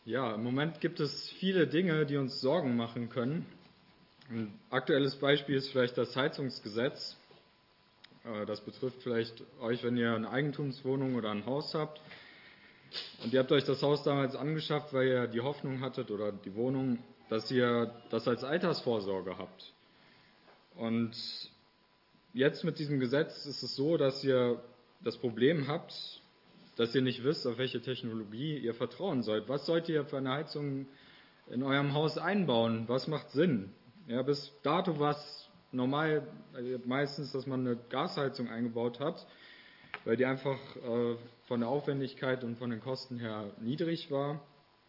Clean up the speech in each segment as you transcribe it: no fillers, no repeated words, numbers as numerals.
Ja, im Moment gibt es viele Dinge, die uns Sorgen machen können. Ein aktuelles Beispiel ist vielleicht das Heizungsgesetz. Das betrifft vielleicht euch, wenn ihr eine Eigentumswohnung oder ein Haus habt. Und ihr habt euch das Haus damals angeschafft, weil ihr die Hoffnung hattet oder die Wohnung, dass ihr das als Altersvorsorge habt. Und jetzt mit diesem Gesetz ist es so, dass ihr das Problem habt, dass ihr nicht wisst, auf welche Technologie ihr vertrauen sollt. Was sollt ihr für eine Heizung in eurem Haus einbauen? Was macht Sinn? Ja, bis dato war es normal, meistens, dass man eine Gasheizung eingebaut hat, weil die einfach von der Aufwendigkeit und von den Kosten her niedrig war.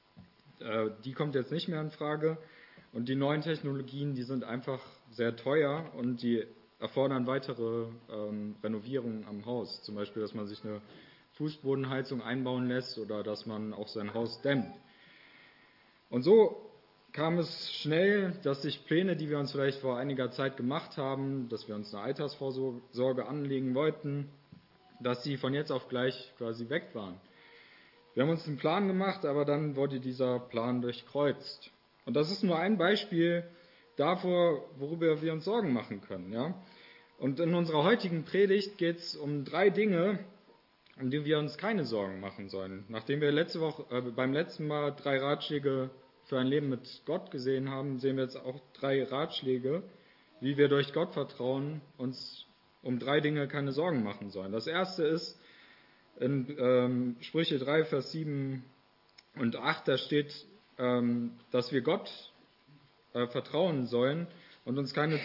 Die kommt jetzt nicht mehr in Frage. Und die neuen Technologien, die sind einfach sehr teuer und die erfordern weitere Renovierungen am Haus. Zum Beispiel, dass man sich eine Fußbodenheizung einbauen lässt oder dass man auch sein Haus dämmt. Und so kam es schnell, dass sich Pläne, die wir uns vielleicht vor einiger Zeit gemacht haben, dass wir uns eine Altersvorsorge anlegen wollten, dass sie von jetzt auf gleich quasi weg waren. Wir haben uns einen Plan gemacht, aber dann wurde dieser Plan durchkreuzt. Und das ist nur ein Beispiel davor, worüber wir uns Sorgen machen können. Ja? Und in unserer heutigen Predigt geht es um 3 Dinge, um die wir uns keine Sorgen machen sollen. Nachdem wir beim letzten Mal 3 Ratschläge für ein Leben mit Gott gesehen haben, sehen wir jetzt auch 3 Ratschläge, wie wir durch Gott vertrauen, uns um 3 Dinge keine Sorgen machen sollen. Das erste ist in Sprüche 3, Vers 7 und 8, da steht, dass wir Gott vertrauen sollen und uns keine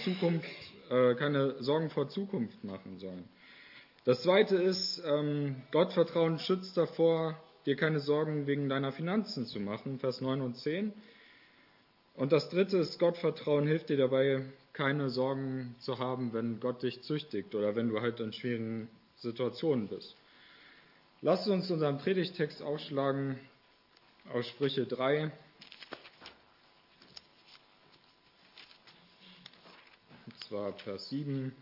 Sorgen vor Zukunft machen sollen. Das zweite ist, Gottvertrauen schützt davor, dir keine Sorgen wegen deiner Finanzen zu machen, Vers 9 und 10. Und das dritte ist, Gottvertrauen hilft dir dabei, keine Sorgen zu haben, wenn Gott dich züchtigt oder wenn du halt in schwierigen Situationen bist. Lasst uns unseren Predigttext aufschlagen aus Sprüche 3. Und zwar Vers 7.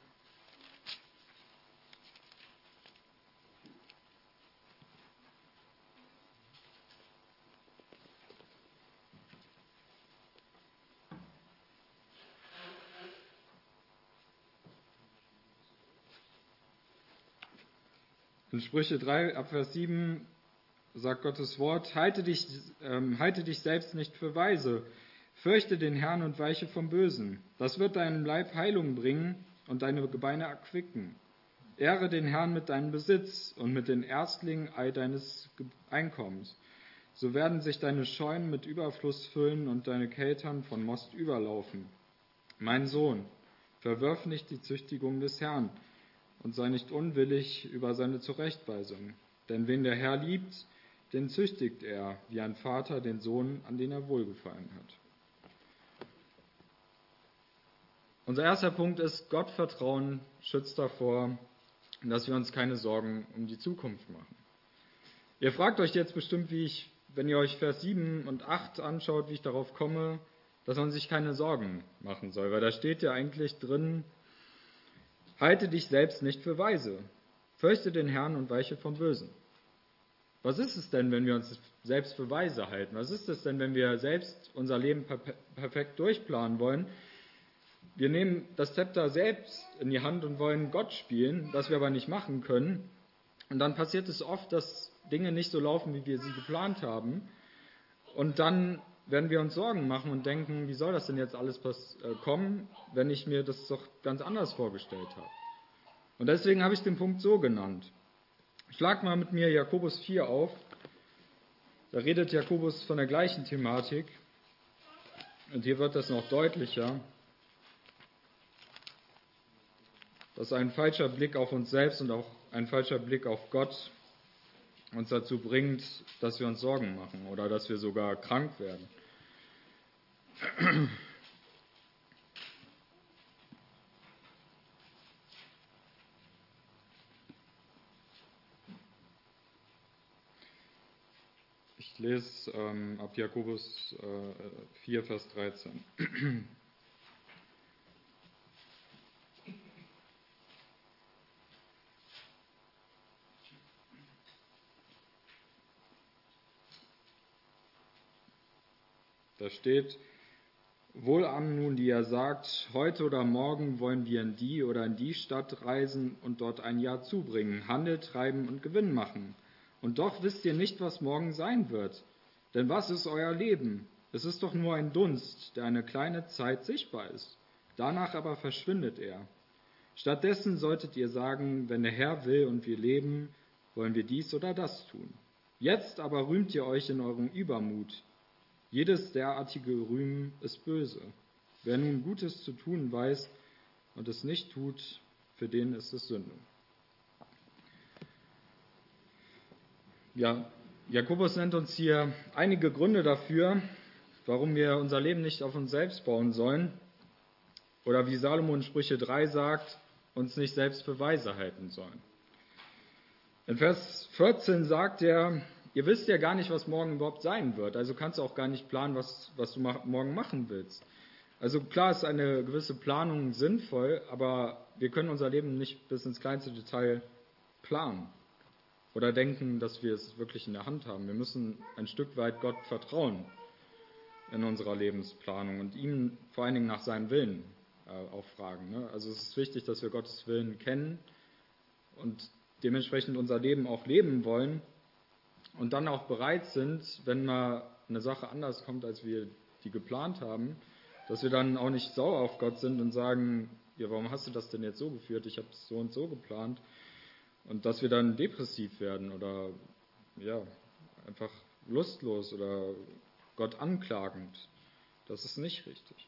In Sprüche 3, ab Vers 7 sagt Gottes Wort, halte dich selbst nicht für weise, fürchte den Herrn und weiche vom Bösen. Das wird deinem Leib Heilung bringen und deine Gebeine erquicken. Ehre den Herrn mit deinem Besitz und mit den Erstlingen all deines Einkommens. So werden sich deine Scheunen mit Überfluss füllen und deine Keltern von Most überlaufen. Mein Sohn, verwirf nicht die Züchtigung des Herrn und sei nicht unwillig über seine Zurechtweisung. Denn wen der Herr liebt, den züchtigt er, wie ein Vater den Sohn, an den er wohlgefallen hat. Unser erster Punkt ist, Gottvertrauen schützt davor, dass wir uns keine Sorgen um die Zukunft machen. Ihr fragt euch jetzt bestimmt, wenn ihr euch Vers 7 und 8 anschaut, wie ich darauf komme, dass man sich keine Sorgen machen soll. Weil da steht ja eigentlich drin, halte dich selbst nicht für weise, fürchte den Herrn und weiche vom Bösen. Was ist es denn, wenn wir uns selbst für weise halten? Was ist es denn, wenn wir selbst unser Leben perfekt durchplanen wollen? Wir nehmen das Zepter selbst in die Hand und wollen Gott spielen, was wir aber nicht machen können. Und dann passiert es oft, dass Dinge nicht so laufen, wie wir sie geplant haben. Und dann werden wir uns Sorgen machen und denken, wie soll das denn jetzt alles kommen, wenn ich mir das doch ganz anders vorgestellt habe. Und deswegen habe ich den Punkt so genannt. Schlag mal mit mir Jakobus 4 auf. Da redet Jakobus von der gleichen Thematik. Und hier wird das noch deutlicher, dass ein falscher Blick auf uns selbst und auch ein falscher Blick auf Gott uns dazu bringt, dass wir uns Sorgen machen oder dass wir sogar krank werden. Ich lese ab Jakobus 4, Vers 13. Da steht: Wohlan nun, die ihr sagt, heute oder morgen wollen wir in die oder in die Stadt reisen und dort ein Jahr zubringen, Handel treiben und Gewinn machen. Und doch wisst ihr nicht, was morgen sein wird. Denn was ist euer Leben? Es ist doch nur ein Dunst, der eine kleine Zeit sichtbar ist. Danach aber verschwindet er. Stattdessen solltet ihr sagen, wenn der Herr will und wir leben, wollen wir dies oder das tun. Jetzt aber rühmt ihr euch in eurem Übermut. Jedes derartige Rühmen ist böse. Wer nun Gutes zu tun weiß und es nicht tut, für den ist es Sünde. Ja, Jakobus nennt uns hier einige Gründe dafür, warum wir unser Leben nicht auf uns selbst bauen sollen. Oder wie Salomo in Sprüche 3 sagt, uns nicht selbst für weise halten sollen. In Vers 14 sagt er: Ihr wisst ja gar nicht, was morgen überhaupt sein wird. Also kannst du auch gar nicht planen, was du morgen machen willst. Also klar ist eine gewisse Planung sinnvoll, aber wir können unser Leben nicht bis ins kleinste Detail planen oder denken, dass wir es wirklich in der Hand haben. Wir müssen ein Stück weit Gott vertrauen in unserer Lebensplanung und ihm vor allen Dingen nach seinem Willen auch fragen. Ne? Also es ist wichtig, dass wir Gottes Willen kennen und dementsprechend unser Leben auch leben wollen. Und dann auch bereit sind, wenn mal eine Sache anders kommt, als wir die geplant haben, dass wir dann auch nicht sauer auf Gott sind und sagen: Ja, warum hast du das denn jetzt so geführt? Ich habe es so und so geplant. Und dass wir dann depressiv werden oder ja, einfach lustlos oder Gott anklagend. Das ist nicht richtig.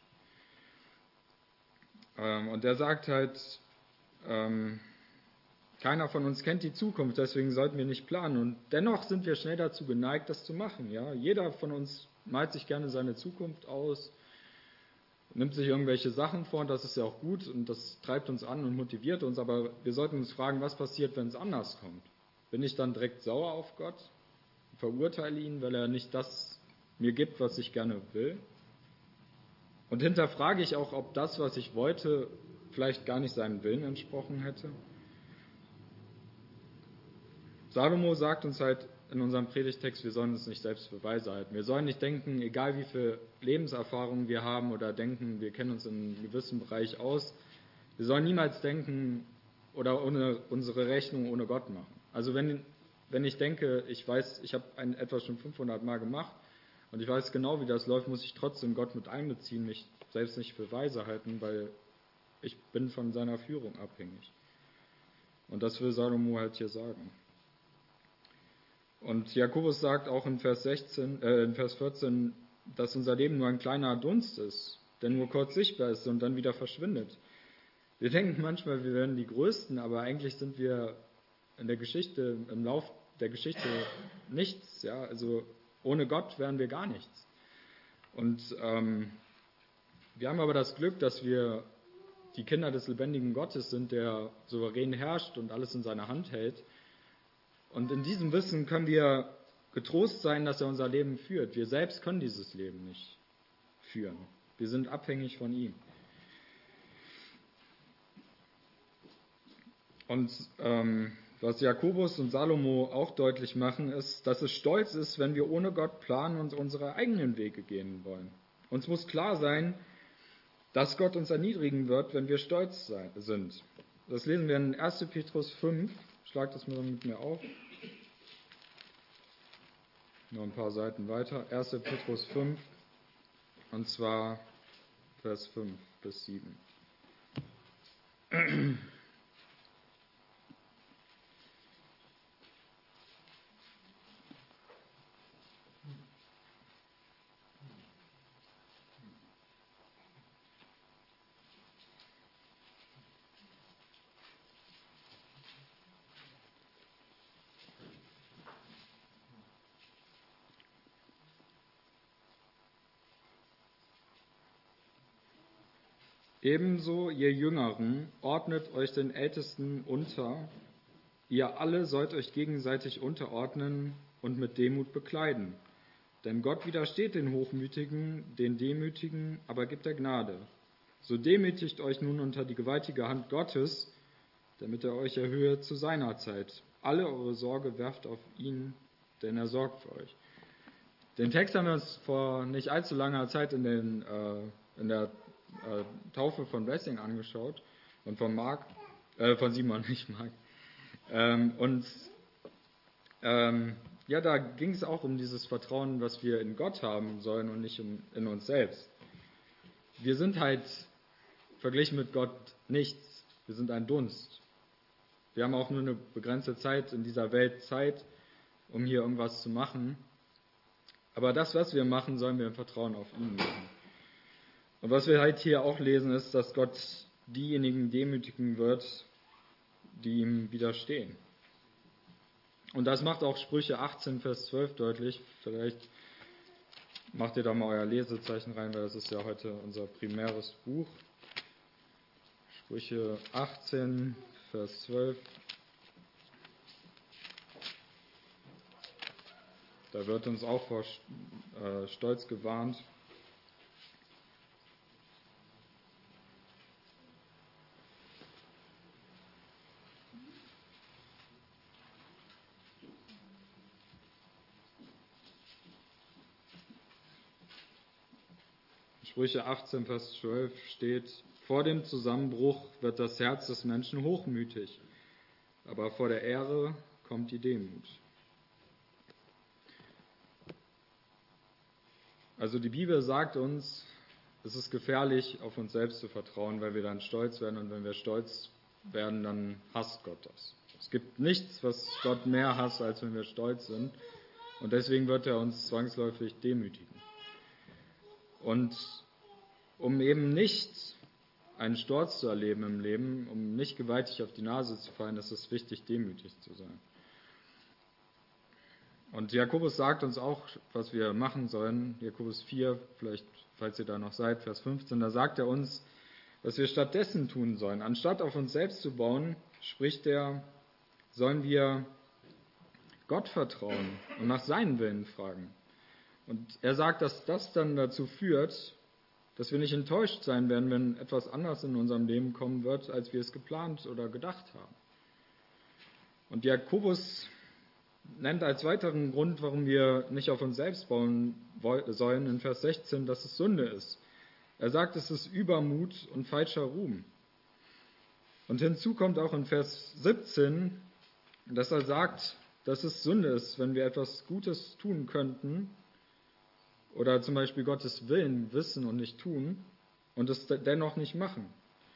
Und er sagt halt, keiner von uns kennt die Zukunft, deswegen sollten wir nicht planen. Und dennoch sind wir schnell dazu geneigt, das zu machen. Ja? Jeder von uns malt sich gerne seine Zukunft aus, nimmt sich irgendwelche Sachen vor, und das ist ja auch gut und das treibt uns an und motiviert uns. Aber wir sollten uns fragen, was passiert, wenn es anders kommt? Bin ich dann direkt sauer auf Gott, verurteile ihn, weil er nicht das mir gibt, was ich gerne will? Und hinterfrage ich auch, ob das, was ich wollte, vielleicht gar nicht seinem Willen entsprochen hätte? Salomo sagt uns halt in unserem Predigtext, wir sollen uns nicht selbst für weise halten. Wir sollen nicht denken, egal wie viel Lebenserfahrung wir haben oder denken, wir kennen uns in einem gewissen Bereich aus, wir sollen niemals denken oder unsere Rechnung ohne Gott machen. Also wenn ich denke, ich weiß, ich habe etwas schon 500 Mal gemacht und ich weiß genau, wie das läuft, muss ich trotzdem Gott mit einbeziehen, mich selbst nicht für weise halten, weil ich bin von seiner Führung abhängig. Und das will Salomo halt hier sagen. Und Jakobus sagt auch in Vers 14, dass unser Leben nur ein kleiner Dunst ist, der nur kurz sichtbar ist und dann wieder verschwindet. Wir denken manchmal, wir wären die Größten, aber eigentlich sind wir in der Geschichte, im Lauf der Geschichte nichts. Ja? Also ohne Gott wären wir gar nichts. Und wir haben aber das Glück, dass wir die Kinder des lebendigen Gottes sind, der souverän herrscht und alles in seiner Hand hält. Und in diesem Wissen können wir getrost sein, dass er unser Leben führt. Wir selbst können dieses Leben nicht führen. Wir sind abhängig von ihm. Und was Jakobus und Salomo auch deutlich machen, ist, dass es stolz ist, wenn wir ohne Gott planen und unsere eigenen Wege gehen wollen. Uns muss klar sein, dass Gott uns erniedrigen wird, wenn wir stolz sind. Das lesen wir in 1. Petrus 5. Schlag das mal mit mir auf. Noch ein paar Seiten weiter. 1. Petrus 5, und zwar Vers 5 bis 7. Ebenso, ihr Jüngeren, ordnet euch den Ältesten unter. Ihr alle sollt euch gegenseitig unterordnen und mit Demut bekleiden. Denn Gott widersteht den Hochmütigen, den Demütigen, aber gibt er Gnade. So demütigt euch nun unter die gewaltige Hand Gottes, damit er euch erhöhe zu seiner Zeit. Alle eure Sorge werft auf ihn, denn er sorgt für euch. Den Text haben wir uns vor nicht allzu langer Zeit in der Taufe von Blessing angeschaut und von Simon, nicht Mark. Ja, da ging es auch um dieses Vertrauen, was wir in Gott haben sollen und nicht in uns selbst. Wir sind halt verglichen mit Gott nichts. Wir sind ein Dunst. Wir haben auch nur eine begrenzte Zeit in dieser Welt Zeit, um hier irgendwas zu machen. Aber das, was wir machen, sollen wir im Vertrauen auf ihn machen. Und was wir halt hier auch lesen, ist, dass Gott diejenigen demütigen wird, die ihm widerstehen. Und das macht auch Sprüche 18, Vers 12 deutlich. Vielleicht macht ihr da mal euer Lesezeichen rein, weil das ist ja heute unser primäres Buch. Sprüche 18, Vers 12. Da wird uns auch vor Stolz gewarnt. Sprüche 18, Vers 12 steht: Vor dem Zusammenbruch wird das Herz des Menschen hochmütig, aber vor der Ehre kommt die Demut. Also die Bibel sagt uns, es ist gefährlich, auf uns selbst zu vertrauen, weil wir dann stolz werden, und wenn wir stolz werden, dann hasst Gott das. Es gibt nichts, was Gott mehr hasst, als wenn wir stolz sind, und deswegen wird er uns zwangsläufig demütigen. Und um eben nicht einen Sturz zu erleben im Leben, um nicht gewaltig auf die Nase zu fallen, ist es wichtig, demütig zu sein. Und Jakobus sagt uns auch, was wir machen sollen. Jakobus 4, vielleicht, falls ihr da noch seid, Vers 15, da sagt er uns, was wir stattdessen tun sollen. Anstatt auf uns selbst zu bauen, spricht er, sollen wir Gott vertrauen und nach seinem Willen fragen. Und er sagt, dass das dann dazu führt, dass wir nicht enttäuscht sein werden, wenn etwas anders in unserem Leben kommen wird, als wir es geplant oder gedacht haben. Und Jakobus nennt als weiteren Grund, warum wir nicht auf uns selbst bauen sollen, in Vers 16, dass es Sünde ist. Er sagt, es ist Übermut und falscher Ruhm. Und hinzu kommt auch in Vers 17, dass er sagt, dass es Sünde ist, wenn wir etwas Gutes tun könnten oder zum Beispiel Gottes Willen wissen und nicht tun und es dennoch nicht machen.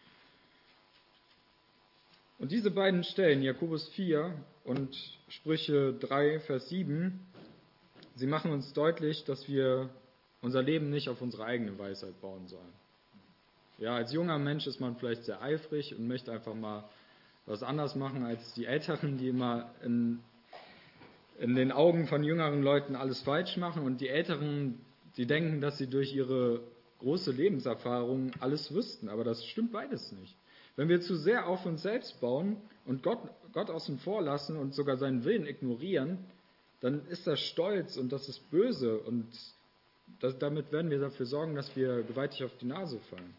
Und diese beiden Stellen, Jakobus 4 und Sprüche 3, Vers 7, sie machen uns deutlich, dass wir unser Leben nicht auf unsere eigene Weisheit bauen sollen. Ja, als junger Mensch ist man vielleicht sehr eifrig und möchte einfach mal was anders machen als die Älteren, die immer in den Augen von jüngeren Leuten alles falsch machen, und die Älteren, die denken, dass sie durch ihre große Lebenserfahrung alles wüssten, aber das stimmt beides nicht. Wenn wir zu sehr auf uns selbst bauen und Gott außen vor lassen und sogar seinen Willen ignorieren, dann ist das Stolz und das ist böse, und damit werden wir dafür sorgen, dass wir gewaltig auf die Nase fallen.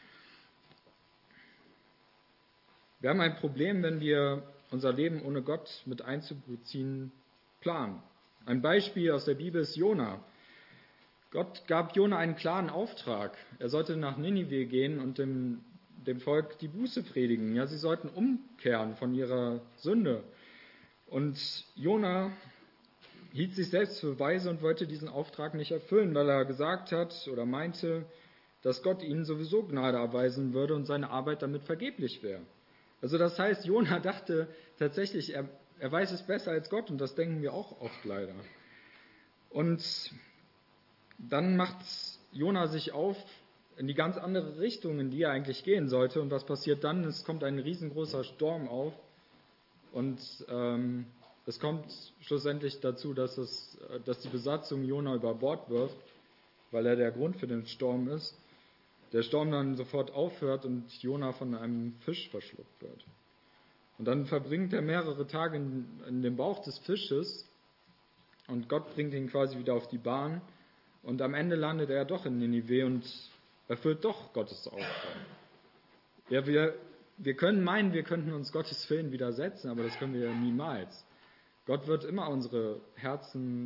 Wir haben ein Problem, wenn wir unser Leben ohne Gott mit einzubeziehen planen. Ein Beispiel aus der Bibel ist Jona. Gott gab Jona einen klaren Auftrag. Er sollte nach Ninive gehen und dem Volk die Buße predigen. Ja, sie sollten umkehren von ihrer Sünde. Und Jona hielt sich selbst für weise und wollte diesen Auftrag nicht erfüllen, weil er gesagt hat oder meinte, dass Gott ihnen sowieso Gnade erweisen würde und seine Arbeit damit vergeblich wäre. Also das heißt, Jona dachte tatsächlich, er weiß es besser als Gott, und das denken wir auch oft leider. Und dann macht Jona sich auf in die ganz andere Richtung, in die er eigentlich gehen sollte. Und was passiert dann? Es kommt ein riesengroßer Sturm auf, und es kommt schlussendlich dazu, dass die Besatzung Jona über Bord wirft, weil er der Grund für den Sturm ist. Der Sturm dann sofort aufhört und Jona von einem Fisch verschluckt wird. Und dann verbringt er mehrere Tage in dem Bauch des Fisches, und Gott bringt ihn quasi wieder auf die Bahn, und am Ende landet er doch in Ninive und erfüllt doch Gottes Auftrag. Ja, wir können meinen, wir könnten uns Gottes Willen widersetzen, aber das können wir ja niemals. Gott wird immer unsere Herzen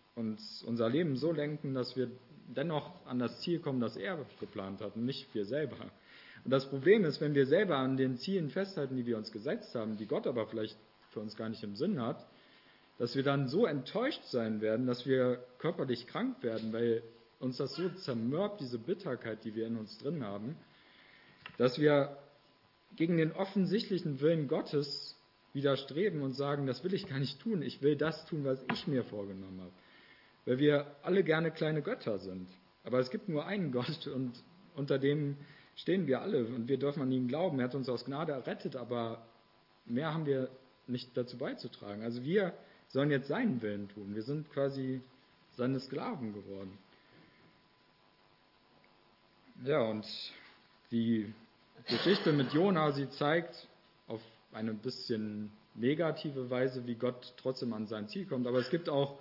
uns unser Leben so lenken, dass wir dennoch an das Ziel kommen, das er geplant hat und nicht wir selber. Und das Problem ist, wenn wir selber an den Zielen festhalten, die wir uns gesetzt haben, die Gott aber vielleicht für uns gar nicht im Sinn hat, dass wir dann so enttäuscht sein werden, dass wir körperlich krank werden, weil uns das so zermürbt, diese Bitterkeit, die wir in uns drin haben, dass wir gegen den offensichtlichen Willen Gottes widerstreben und sagen, das will ich gar nicht tun, ich will das tun, was ich mir vorgenommen habe. Weil wir alle gerne kleine Götter sind. Aber es gibt nur einen Gott und unter dem stehen wir alle und wir dürfen an ihn glauben. Er hat uns aus Gnade errettet, aber mehr haben wir nicht dazu beizutragen. Also wir sollen jetzt seinen Willen tun. Wir sind quasi seine Sklaven geworden. Ja, und die Geschichte mit Jona, sie zeigt auf eine bisschen negative Weise, wie Gott trotzdem an sein Ziel kommt. Aber es gibt auch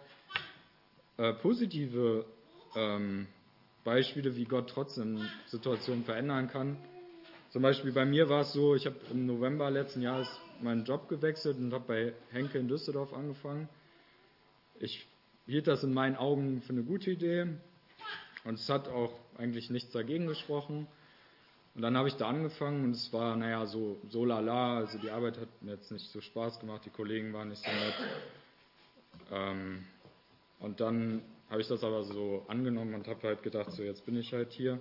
positive Beispiele, wie Gott trotzdem Situationen verändern kann. Zum Beispiel bei mir war es so, ich habe im November letzten Jahres meinen Job gewechselt und habe bei Henke in Düsseldorf angefangen. Ich hielt das in meinen Augen für eine gute Idee und es hat auch eigentlich nichts dagegen gesprochen. Und dann habe ich da angefangen und es war, so lala, also die Arbeit hat mir jetzt nicht so Spaß gemacht, die Kollegen waren nicht so nett. Und dann habe ich das aber so angenommen und habe halt gedacht, so jetzt bin ich halt hier.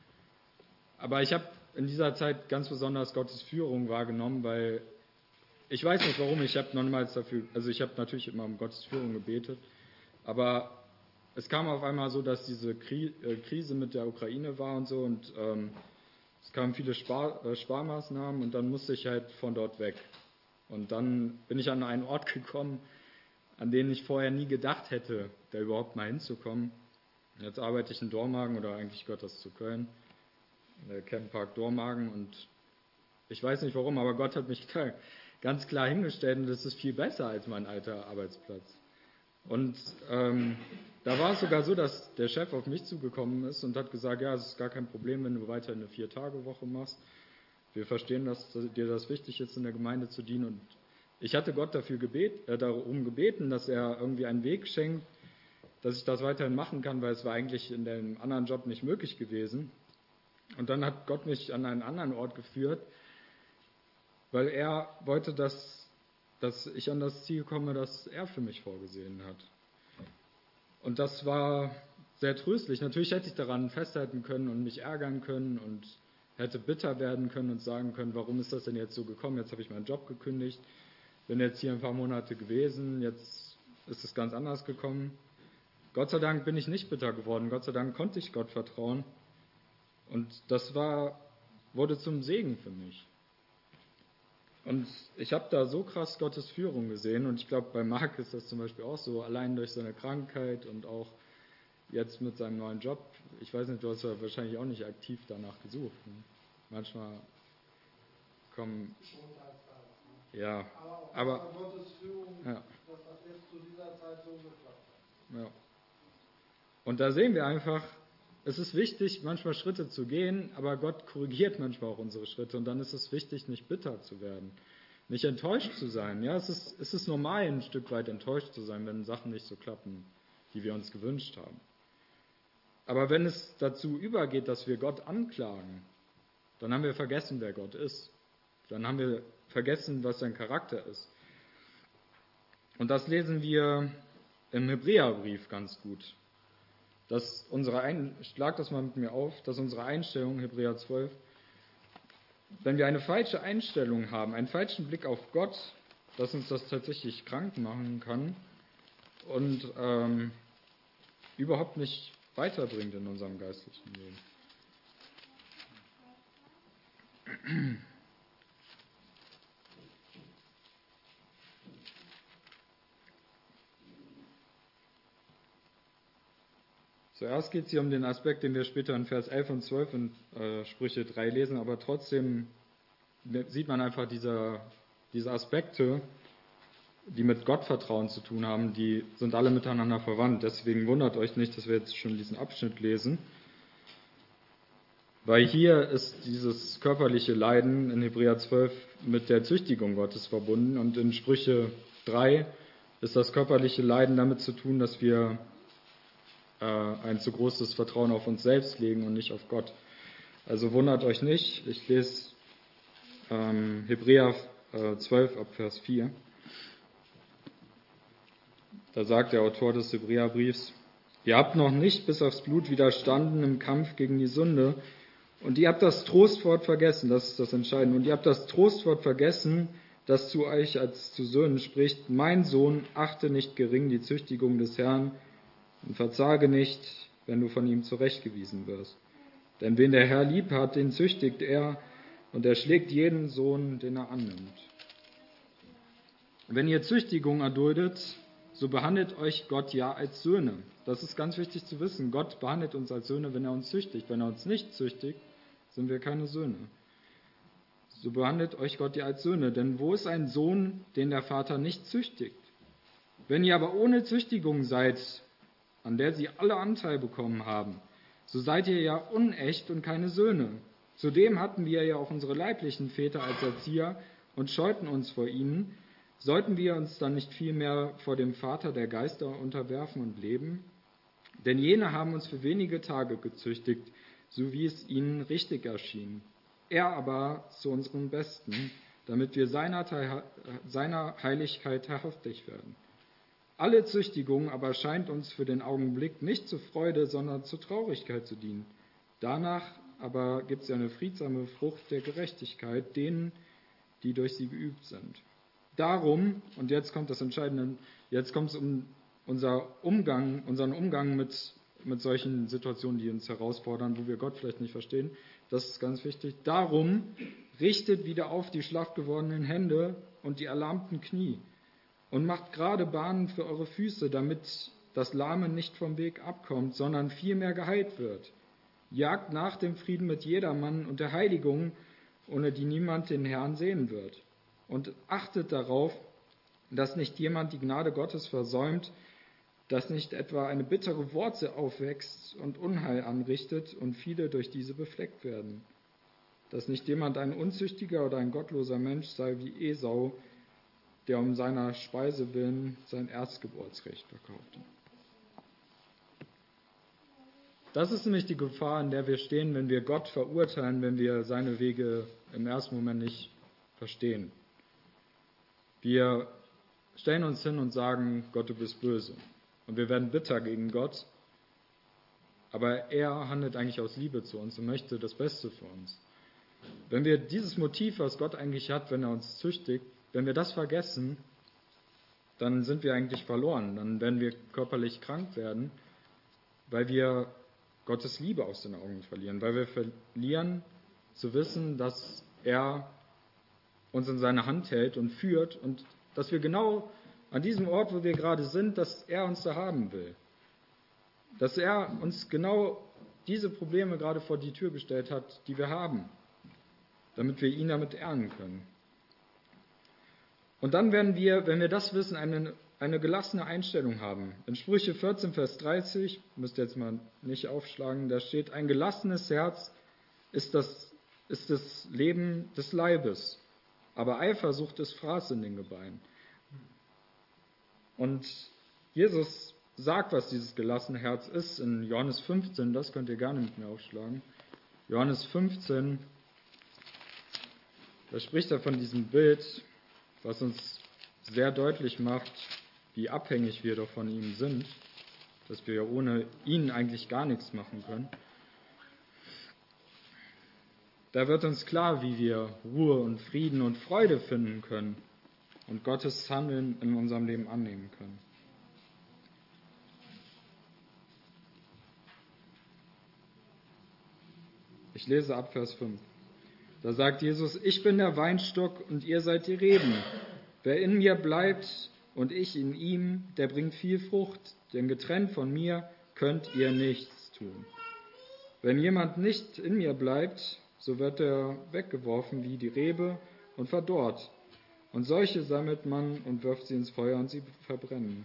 Aber ich habe in dieser Zeit ganz besonders Gottes Führung wahrgenommen, weil ich weiß nicht warum, ich habe natürlich immer um Gottes Führung gebetet, aber es kam auf einmal so, dass diese Krise mit der Ukraine war und so und es kamen viele Sparmaßnahmen und dann musste ich halt von dort weg. Und dann bin ich an einen Ort gekommen, an den ich vorher nie gedacht hätte, da überhaupt mal hinzukommen. Jetzt arbeite ich in Dormagen, oder eigentlich gehört das zu Köln, der Camppark Dormagen, und ich weiß nicht warum, aber Gott hat mich da ganz klar hingestellt und das ist viel besser als mein alter Arbeitsplatz. Und da war es sogar so, dass der Chef auf mich zugekommen ist und hat gesagt, ja, es ist gar kein Problem, wenn du weiter eine 4-Tage-Woche machst. Wir verstehen, dass dir das wichtig ist, in der Gemeinde zu dienen. Und ich hatte Gott darum gebeten, dass er irgendwie einen Weg schenkt, dass ich das weiterhin machen kann, weil es war eigentlich in dem anderen Job nicht möglich gewesen. Und dann hat Gott mich an einen anderen Ort geführt, weil er wollte, dass ich an das Ziel komme, das er für mich vorgesehen hat. Und das war sehr tröstlich. Natürlich hätte ich daran festhalten können und mich ärgern können und hätte bitter werden können und sagen können, warum ist das denn jetzt so gekommen? Jetzt habe ich meinen Job gekündigt, bin jetzt hier ein paar Monate gewesen, jetzt ist es ganz anders gekommen. Gott sei Dank bin ich nicht bitter geworden, Gott sei Dank konnte ich Gott vertrauen und das wurde zum Segen für mich. Und ich habe da so krass Gottes Führung gesehen und ich glaube, bei Marc ist das zum Beispiel auch so, allein durch seine Krankheit und auch jetzt mit seinem neuen Job. Ich weiß nicht, du hast ja wahrscheinlich auch nicht aktiv danach gesucht. Ne? Manchmal kommen... Ja, aber Gottes Führung, ja. Dass das jetzt zu dieser Zeit so geklappt hat. Ja. Und da sehen wir einfach, es ist wichtig, manchmal Schritte zu gehen, aber Gott korrigiert manchmal auch unsere Schritte. Und dann ist es wichtig, nicht bitter zu werden, nicht enttäuscht zu sein. Ja, es ist normal, ein Stück weit enttäuscht zu sein, wenn Sachen nicht so klappen, wie wir uns gewünscht haben. Aber wenn es dazu übergeht, dass wir Gott anklagen, dann haben wir vergessen, wer Gott ist. Dann haben wir vergessen, was sein Charakter ist. Und das lesen wir im Hebräerbrief ganz gut. Schlag das mal mit mir auf, dass unsere Einstellung, Hebräer 12, wenn wir eine falsche Einstellung haben, einen falschen Blick auf Gott, dass uns das tatsächlich krank machen kann und überhaupt nicht weiterbringt in unserem geistlichen Leben. Zuerst geht es hier um den Aspekt, den wir später in Vers 11 und 12 in Sprüche 3 lesen, aber trotzdem sieht man einfach diese Aspekte, die mit Gottvertrauen zu tun haben, die sind alle miteinander verwandt. Deswegen wundert euch nicht, dass wir jetzt schon diesen Abschnitt lesen. Weil hier ist dieses körperliche Leiden in Hebräer 12 mit der Züchtigung Gottes verbunden und in Sprüche 3 ist das körperliche Leiden damit zu tun, dass wir ein zu großes Vertrauen auf uns selbst legen und nicht auf Gott. Also wundert euch nicht, ich lese Hebräer 12 ab Vers 4. Da sagt der Autor des Hebräerbriefs: Ihr habt noch nicht bis aufs Blut widerstanden im Kampf gegen die Sünde und ihr habt das Trostwort vergessen, das ist das Entscheidende, und ihr habt das Trostwort vergessen, das zu euch als zu Söhnen spricht: Mein Sohn, achte nicht gering die Züchtigung des Herrn und verzage nicht, wenn du von ihm zurechtgewiesen wirst. Denn wen der Herr lieb hat, den züchtigt er, und er schlägt jeden Sohn, den er annimmt. Wenn ihr Züchtigung erduldet, so behandelt euch Gott ja als Söhne. Das ist ganz wichtig zu wissen. Gott behandelt uns als Söhne, wenn er uns züchtigt. Wenn er uns nicht züchtigt, sind wir keine Söhne. So behandelt euch Gott ja als Söhne. Denn wo ist ein Sohn, den der Vater nicht züchtigt? Wenn ihr aber ohne Züchtigung seid, an der sie alle Anteil bekommen haben, so seid ihr ja unecht und keine Söhne. Zudem hatten wir ja auch unsere leiblichen Väter als Erzieher und scheuten uns vor ihnen. Sollten wir uns dann nicht vielmehr vor dem Vater der Geister unterwerfen und leben? Denn jene haben uns für wenige Tage gezüchtigt, so wie es ihnen richtig erschien. Er aber zu unserem Besten, damit wir seiner Heiligkeit teilhaftig werden. Alle Züchtigung aber scheint uns für den Augenblick nicht zur Freude, sondern zur Traurigkeit zu dienen. Danach aber gibt es eine friedsame Frucht der Gerechtigkeit denen, die durch sie geübt sind. Darum, und jetzt kommt das Entscheidende, jetzt kommt es um unseren Umgang mit solchen Situationen, die uns herausfordern, wo wir Gott vielleicht nicht verstehen. Das ist ganz wichtig. Darum richtet wieder auf die schlaff gewordenen Hände und die erlahmten Knie und macht gerade Bahnen für eure Füße, damit das Lahme nicht vom Weg abkommt, sondern vielmehr geheilt wird. Jagt nach dem Frieden mit jedermann und der Heiligung, ohne die niemand den Herrn sehen wird. Und achtet darauf, dass nicht jemand die Gnade Gottes versäumt, dass nicht etwa eine bittere Wurzel aufwächst und Unheil anrichtet und viele durch diese befleckt werden. Dass nicht jemand ein unzüchtiger oder ein gottloser Mensch sei wie Esau, der um seiner Speise willen sein Erstgeburtsrecht verkaufte. Das ist nämlich die Gefahr, in der wir stehen, wenn wir Gott verurteilen, wenn wir seine Wege im ersten Moment nicht verstehen. Wir stellen uns hin und sagen: Gott, du bist böse. Und wir werden bitter gegen Gott. Aber er handelt eigentlich aus Liebe zu uns und möchte das Beste für uns. Wenn wir dieses Motiv, was Gott eigentlich hat, wenn er uns züchtigt, wenn wir das vergessen, dann sind wir eigentlich verloren. Dann werden wir körperlich krank werden, weil wir Gottes Liebe aus den Augen verlieren, weil wir verlieren zu wissen, dass er uns in seine Hand hält und führt und dass wir genau an diesem Ort, wo wir gerade sind, dass er uns da haben will. Dass er uns genau diese Probleme gerade vor die Tür gestellt hat, die wir haben, damit wir ihn damit ehren können. Und dann werden wir, wenn wir das wissen, eine gelassene Einstellung haben. In Sprüche 14, Vers 30, müsst ihr jetzt mal nicht aufschlagen, da steht: Ein gelassenes Herz ist das Leben des Leibes, aber Eifersucht ist Fraß in den Gebeinen. Und Jesus sagt, was dieses gelassene Herz ist, in Johannes 15, das könnt ihr gerne mit mir aufschlagen. Johannes 15, da spricht er von diesem Bild, was uns sehr deutlich macht, wie abhängig wir doch von ihm sind, dass wir ohne ihn eigentlich gar nichts machen können. Da wird uns klar, wie wir Ruhe und Frieden und Freude finden können und Gottes Handeln in unserem Leben annehmen können. Ich lese ab Vers 5. Da sagt Jesus: Ich bin der Weinstock und ihr seid die Reben. Wer in mir bleibt und ich in ihm, der bringt viel Frucht, denn getrennt von mir könnt ihr nichts tun. Wenn jemand nicht in mir bleibt, so wird er weggeworfen wie die Rebe und verdorrt. Und solche sammelt man und wirft sie ins Feuer und sie verbrennen.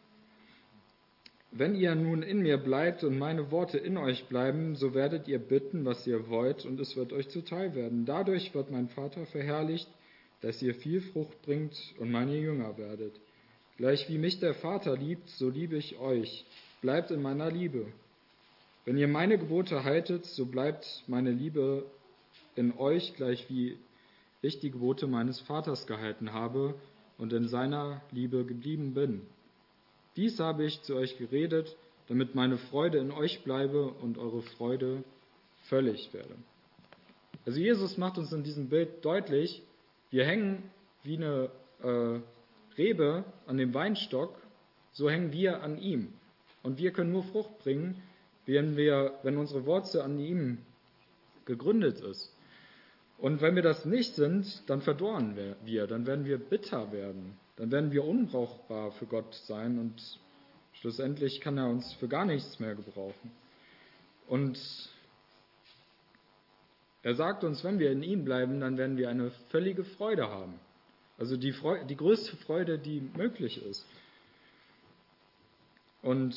Wenn ihr nun in mir bleibt und meine Worte in euch bleiben, so werdet ihr bitten, was ihr wollt, und es wird euch zuteil werden. Dadurch wird mein Vater verherrlicht, dass ihr viel Frucht bringt und meine Jünger werdet. Gleich wie mich der Vater liebt, so liebe ich euch. bleibt in meiner Liebe. Wenn ihr meine Gebote haltet, so bleibt meine Liebe in euch, gleich wie ich die Gebote meines Vaters gehalten habe und in seiner Liebe geblieben bin. Dies habe ich zu euch geredet, damit meine Freude in euch bleibe und eure Freude völlig werde. Also Jesus macht uns in diesem Bild deutlich, wir hängen wie eine Rebe an dem Weinstock, so hängen wir an ihm. Und wir können nur Frucht bringen, wenn unsere Wurzel an ihm gegründet ist. Und wenn wir das nicht sind, dann verdorren wir, dann werden wir bitter werden, dann werden wir unbrauchbar für Gott sein und schlussendlich kann er uns für gar nichts mehr gebrauchen. Und er sagt uns, wenn wir in ihm bleiben, dann werden wir eine völlige Freude haben. Also die größte Freude, die möglich ist. Und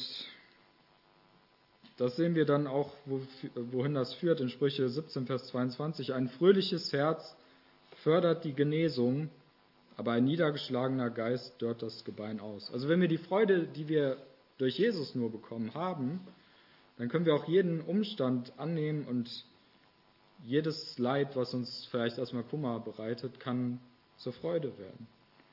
das sehen wir dann auch, wohin das führt, in Sprüche 17, Vers 22. Ein fröhliches Herz fördert die Genesung, aber ein niedergeschlagener Geist dörrt das Gebein aus. Also wenn wir die Freude, die wir durch Jesus nur bekommen haben, dann können wir auch jeden Umstand annehmen und jedes Leid, was uns vielleicht erstmal Kummer bereitet, kann zur Freude werden.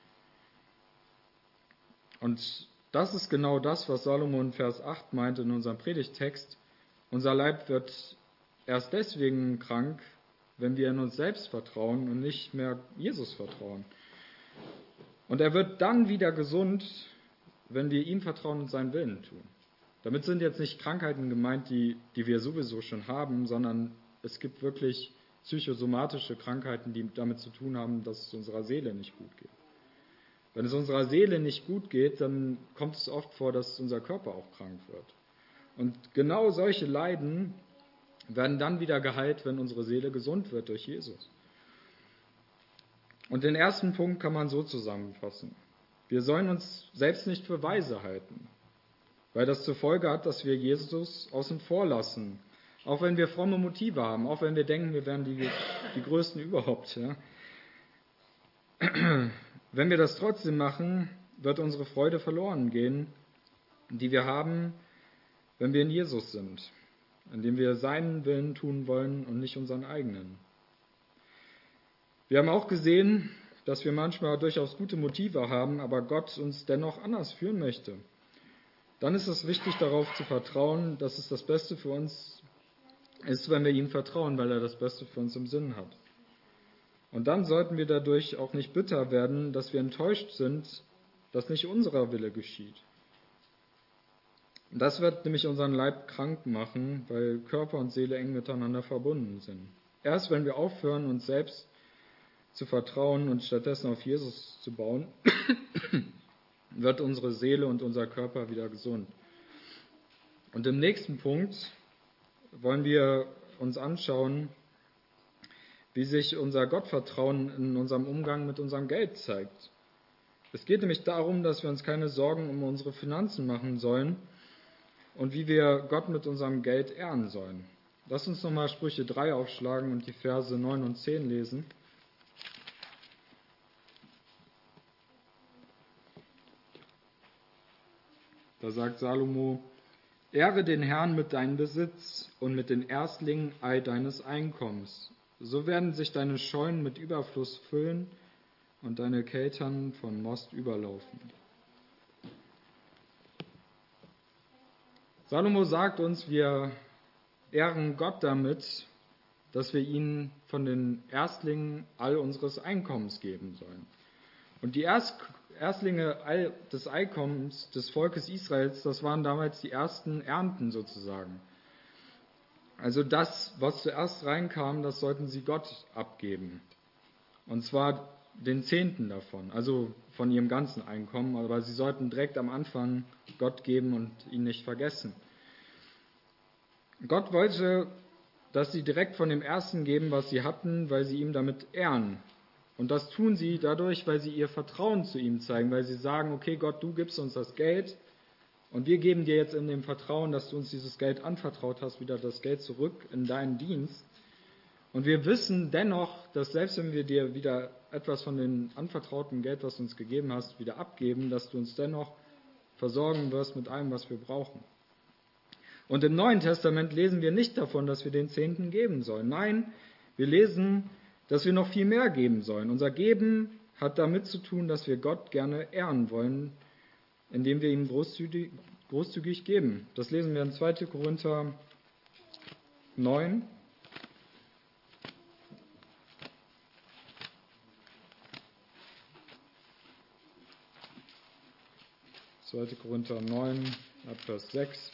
Und das ist genau das, was Salomo in Vers 8 meint in unserem Predigttext. Unser Leib wird erst deswegen krank, wenn wir in uns selbst vertrauen und nicht mehr Jesus vertrauen. Und er wird dann wieder gesund, wenn wir ihm vertrauen und seinen Willen tun. Damit sind jetzt nicht Krankheiten gemeint, die wir sowieso schon haben, sondern es gibt wirklich psychosomatische Krankheiten, die damit zu tun haben, dass es unserer Seele nicht gut geht. Wenn es unserer Seele nicht gut geht, dann kommt es oft vor, dass unser Körper auch krank wird. Und genau solche Leiden werden dann wieder geheilt, wenn unsere Seele gesund wird durch Jesus. Und den ersten Punkt kann man so zusammenfassen. Wir sollen uns selbst nicht für weise halten, weil das zur Folge hat, dass wir Jesus außen vor lassen. Auch wenn wir fromme Motive haben, auch wenn wir denken, wir wären die Größten überhaupt. Ja. Wenn wir das trotzdem machen, wird unsere Freude verloren gehen, die wir haben, wenn wir in Jesus sind, indem wir seinen Willen tun wollen und nicht unseren eigenen. Wir haben auch gesehen, dass wir manchmal durchaus gute Motive haben, aber Gott uns dennoch anders führen möchte. Dann ist es wichtig, darauf zu vertrauen, dass es das Beste für uns ist, wenn wir ihm vertrauen, weil er das Beste für uns im Sinn hat. Und dann sollten wir dadurch auch nicht bitter werden, dass wir enttäuscht sind, dass nicht unser Wille geschieht. Das wird nämlich unseren Leib krank machen, weil Körper und Seele eng miteinander verbunden sind. Erst wenn wir aufhören, uns selbst zu vertrauen und stattdessen auf Jesus zu bauen, wird unsere Seele und unser Körper wieder gesund. Und im nächsten Punkt wollen wir uns anschauen, wie sich unser Gottvertrauen in unserem Umgang mit unserem Geld zeigt. Es geht nämlich darum, dass wir uns keine Sorgen um unsere Finanzen machen sollen und wie wir Gott mit unserem Geld ehren sollen. Lass uns nochmal Sprüche 3 aufschlagen und die Verse 9 und 10 lesen. Da sagt Salomo: Ehre den Herrn mit deinem Besitz und mit den Erstlingen all deines Einkommens. So werden sich deine Scheunen mit Überfluss füllen und deine Keltern von Most überlaufen. Salomo sagt uns, wir ehren Gott damit, dass wir ihm von den Erstlingen all unseres Einkommens geben sollen. Und die Erstlinge des Einkommens des Volkes Israels, das waren damals die ersten Ernten sozusagen. Also das, was zuerst reinkam, das sollten sie Gott abgeben. Und zwar den Zehnten davon, also von ihrem ganzen Einkommen, aber sie sollten direkt am Anfang Gott geben und ihn nicht vergessen. Gott wollte, dass sie direkt von dem Ersten geben, was sie hatten, weil sie ihm damit ehren. Und das tun sie dadurch, weil sie ihr Vertrauen zu ihm zeigen, weil sie sagen, okay Gott, du gibst uns das Geld und wir geben dir jetzt in dem Vertrauen, dass du uns dieses Geld anvertraut hast, wieder das Geld zurück in deinen Dienst. Und wir wissen dennoch, dass selbst wenn wir dir wieder etwas von dem anvertrauten Geld, was du uns gegeben hast, wieder abgeben, dass du uns dennoch versorgen wirst mit allem, was wir brauchen. Und im Neuen Testament lesen wir nicht davon, dass wir den Zehnten geben sollen. Nein, wir lesen, dass wir noch viel mehr geben sollen. Unser Geben hat damit zu tun, dass wir Gott gerne ehren wollen, indem wir ihm großzügig geben. Das lesen wir in 2. Korinther 9. 2. Korinther 9, Vers 6.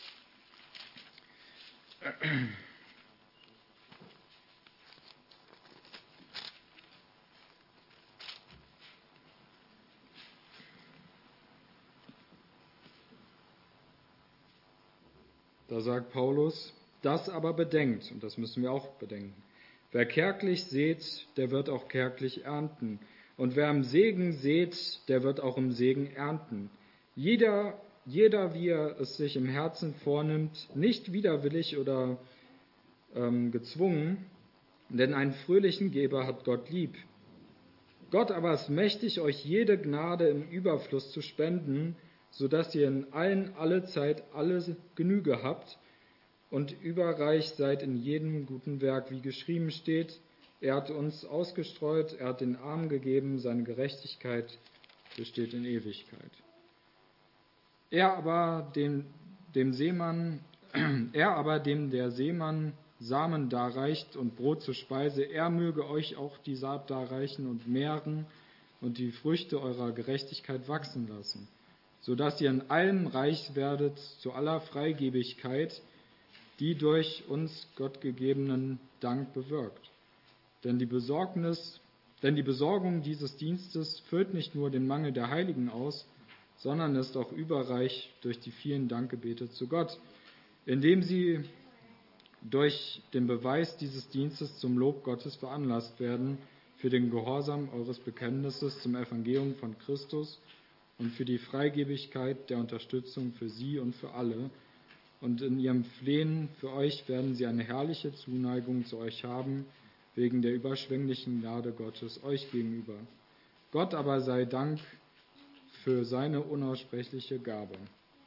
Da sagt Paulus, das aber bedenkt, und das müssen wir auch bedenken, wer kärglich sät, der wird auch kärglich ernten. Und wer im Segen sät, der wird auch im Segen ernten. Jeder, wie er es sich im Herzen vornimmt, nicht widerwillig oder gezwungen, denn einen fröhlichen Geber hat Gott lieb. Gott aber ist mächtig, euch jede Gnade im Überfluss zu spenden, sodass ihr in allen, alle Zeit, alle Genüge habt und überreich seid in jedem guten Werk, wie geschrieben steht. Er hat uns ausgestreut, er hat den Armen gegeben, seine Gerechtigkeit besteht in Ewigkeit. Er aber, dem der Seemann Samen darreicht und Brot zur Speise, er möge euch auch die Saat darreichen und mehren und die Früchte eurer Gerechtigkeit wachsen lassen, sodass ihr in allem reich werdet zu aller Freigebigkeit, die durch uns Gott gegebenen Dank bewirkt. Denn die Besorgung dieses Dienstes füllt nicht nur den Mangel der Heiligen aus, sondern ist auch überreich durch die vielen Dankgebete zu Gott, indem sie durch den Beweis dieses Dienstes zum Lob Gottes veranlasst werden, für den Gehorsam eures Bekenntnisses zum Evangelium von Christus und für die Freigebigkeit der Unterstützung für sie und für alle. Und in ihrem Flehen für euch werden sie eine herrliche Zuneigung zu euch haben, wegen der überschwänglichen Gnade Gottes euch gegenüber. Gott aber sei Dank für seine unaussprechliche Gabe.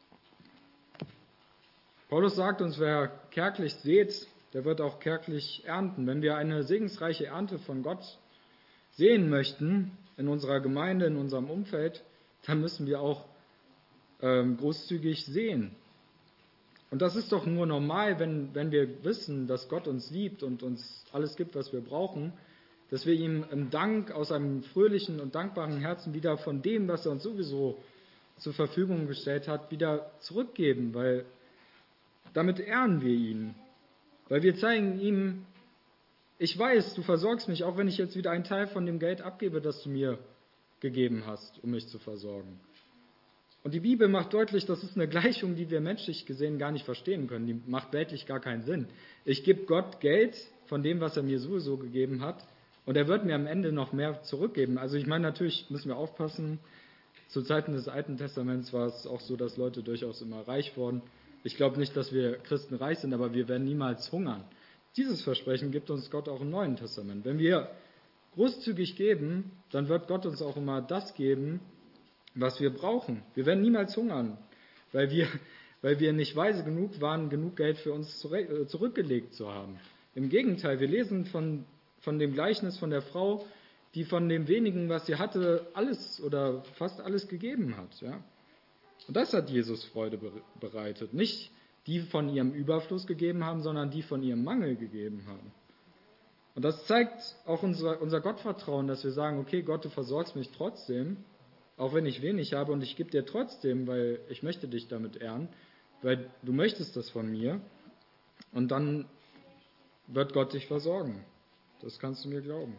Paulus sagt uns, wer kärglich sät, der wird auch kärglich ernten. Wenn wir eine segensreiche Ernte von Gott sehen möchten, in unserer Gemeinde, in unserem Umfeld, dann müssen wir auch großzügig sehen. Und das ist doch nur normal, wenn wir wissen, dass Gott uns liebt und uns alles gibt, was wir brauchen, dass wir ihm im Dank aus einem fröhlichen und dankbaren Herzen wieder von dem, was er uns sowieso zur Verfügung gestellt hat, wieder zurückgeben, weil damit ehren wir ihn. Weil wir zeigen ihm, ich weiß, du versorgst mich, auch wenn ich jetzt wieder einen Teil von dem Geld abgebe, das du mir gegeben hast, um mich zu versorgen. Und die Bibel macht deutlich, das ist eine Gleichung, die wir menschlich gesehen gar nicht verstehen können. Die macht weltlich gar keinen Sinn. Ich gebe Gott Geld von dem, was er mir sowieso gegeben hat, und er wird mir am Ende noch mehr zurückgeben. Also ich meine, natürlich müssen wir aufpassen. Zu Zeiten des Alten Testaments war es auch so, dass Leute durchaus immer reich wurden. Ich glaube nicht, dass wir Christen reich sind, aber wir werden niemals hungern. Dieses Versprechen gibt uns Gott auch im Neuen Testament. Wenn wir großzügig geben, dann wird Gott uns auch immer das geben, was wir brauchen. Wir werden niemals hungern, weil wir nicht weise genug waren, genug Geld für uns zurückgelegt zu haben. Im Gegenteil, wir lesen von dem Gleichnis von der Frau, die von dem wenigen, was sie hatte, alles oder fast alles gegeben hat. Ja? Und das hat Jesus Freude bereitet. Nicht die von ihrem Überfluss gegeben haben, sondern die von ihrem Mangel gegeben haben. Und das zeigt auch unser Gottvertrauen, dass wir sagen, okay, Gott, du versorgst mich trotzdem, auch wenn ich wenig habe, und ich gebe dir trotzdem, weil ich möchte dich damit ehren, weil du möchtest das von mir. Und dann wird Gott dich versorgen. Das kannst du mir glauben.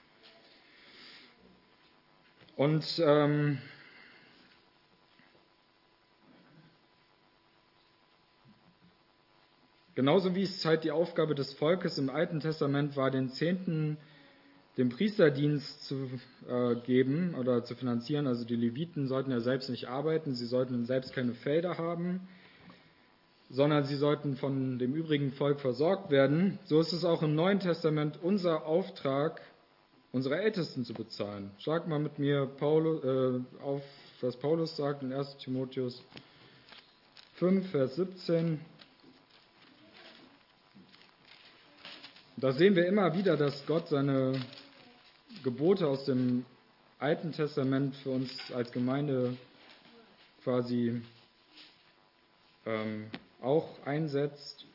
Und genauso wie es halt die Aufgabe des Volkes im Alten Testament war, den Zehnten dem Priesterdienst zu geben oder zu finanzieren. Also die Leviten sollten ja selbst nicht arbeiten, sie sollten selbst keine Felder haben, sondern sie sollten von dem übrigen Volk versorgt werden. So ist es auch im Neuen Testament unser Auftrag, unsere Ältesten zu bezahlen. Schlag mal mit mir auf, was Paulus sagt in 1. Timotheus 5, Vers 17. Da sehen wir immer wieder, dass Gott seine Gebote aus dem Alten Testament für uns als Gemeinde quasi auch einsetzt.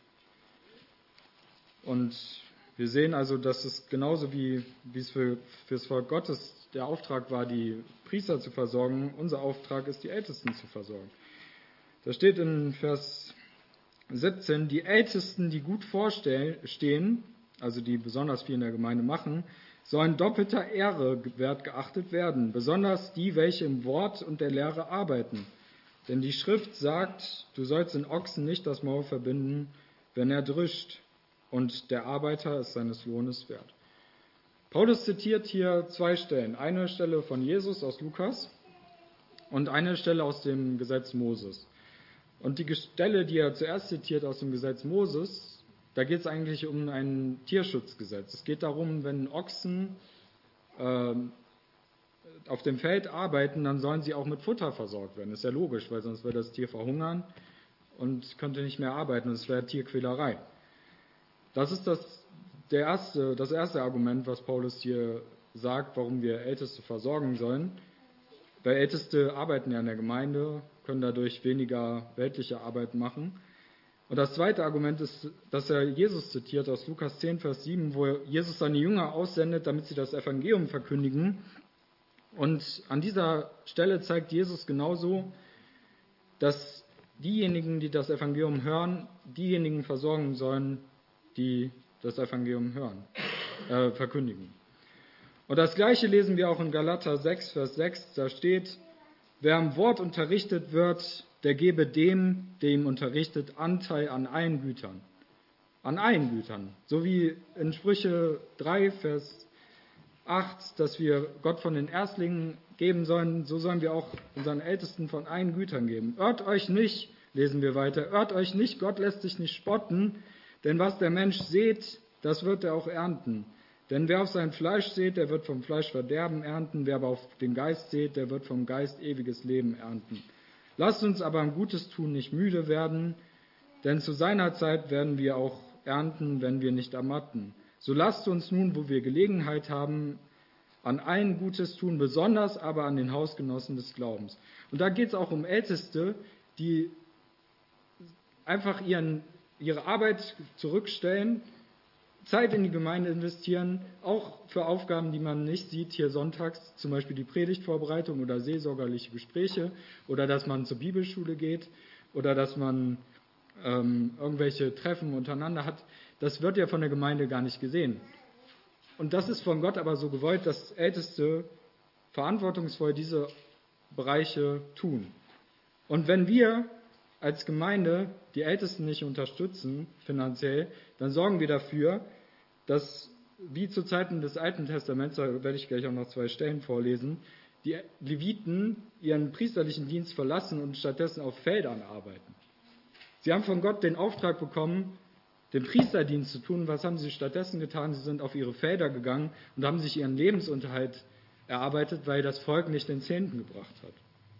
Und wir sehen also, dass es genauso wie es für das Volk Gottes der Auftrag war, die Priester zu versorgen, unser Auftrag ist, die Ältesten zu versorgen. Da steht in Vers 17, die Ältesten, die gut vorstehen, also die besonders viel in der Gemeinde machen, sollen doppelter Ehre wert geachtet werden, besonders die, welche im Wort und der Lehre arbeiten. Denn die Schrift sagt, du sollst den Ochsen nicht das Maul verbinden, wenn er drischt, und der Arbeiter ist seines Lohnes wert. Paulus zitiert hier 2 Stellen. Eine Stelle von Jesus aus Lukas und eine Stelle aus dem Gesetz Moses. Und die Stelle, die er zuerst zitiert aus dem Gesetz Moses, da geht es eigentlich um ein Tierschutzgesetz. Es geht darum, wenn Ochsen auf dem Feld arbeiten, dann sollen sie auch mit Futter versorgt werden. Das ist ja logisch, weil sonst würde das Tier verhungern und könnte nicht mehr arbeiten. Das wäre Tierquälerei. Das ist das erste Argument, was Paulus hier sagt, warum wir Älteste versorgen sollen. Weil Älteste arbeiten ja in der Gemeinde, können dadurch weniger weltliche Arbeit machen. Und das zweite Argument ist, dass er Jesus zitiert aus Lukas 10, Vers 7, wo Jesus seine Jünger aussendet, damit sie das Evangelium verkündigen. Und an dieser Stelle zeigt Jesus genauso, dass diejenigen, die das Evangelium hören, diejenigen versorgen sollen, die das Evangelium verkündigen. Und das Gleiche lesen wir auch in Galater 6, Vers 6. Da steht, wer am Wort unterrichtet wird, der gebe dem, der ihm unterrichtet, Anteil an allen Gütern. An allen Gütern. So wie in Sprüche 3, Vers 8, dass wir Gott von den Erstlingen geben sollen, so sollen wir auch unseren Ältesten von allen Gütern geben. Irrt euch nicht, lesen wir weiter, irrt euch nicht, Gott lässt sich nicht spotten, denn was der Mensch sät, das wird er auch ernten. Denn wer auf sein Fleisch sät, der wird vom Fleisch Verderben ernten, wer aber auf den Geist sät, der wird vom Geist ewiges Leben ernten. Lasst uns aber am Gutes tun nicht müde werden, denn zu seiner Zeit werden wir auch ernten, wenn wir nicht ermatten. So lasst uns nun, wo wir Gelegenheit haben, an allen Gutes tun, besonders aber an den Hausgenossen des Glaubens. Und da geht es auch um Älteste, die einfach ihre Arbeit zurückstellen, Zeit in die Gemeinde investieren, auch für Aufgaben, die man nicht sieht, hier sonntags, zum Beispiel die Predigtvorbereitung oder seelsorgerliche Gespräche oder dass man zur Bibelschule geht oder dass man irgendwelche Treffen untereinander hat. Das wird ja von der Gemeinde gar nicht gesehen. Und das ist von Gott aber so gewollt, dass Älteste verantwortungsvoll diese Bereiche tun. Und wenn wir als Gemeinde die Ältesten nicht unterstützen, finanziell, dann sorgen wir dafür, dass, wie zu Zeiten des Alten Testaments, da werde ich gleich auch noch 2 Stellen vorlesen, die Leviten ihren priesterlichen Dienst verlassen und stattdessen auf Feldern arbeiten. Sie haben von Gott den Auftrag bekommen, den Priesterdienst zu tun. Was haben sie stattdessen getan? Sie sind auf ihre Felder gegangen und haben sich ihren Lebensunterhalt erarbeitet, weil das Volk nicht den Zehnten gebracht hat.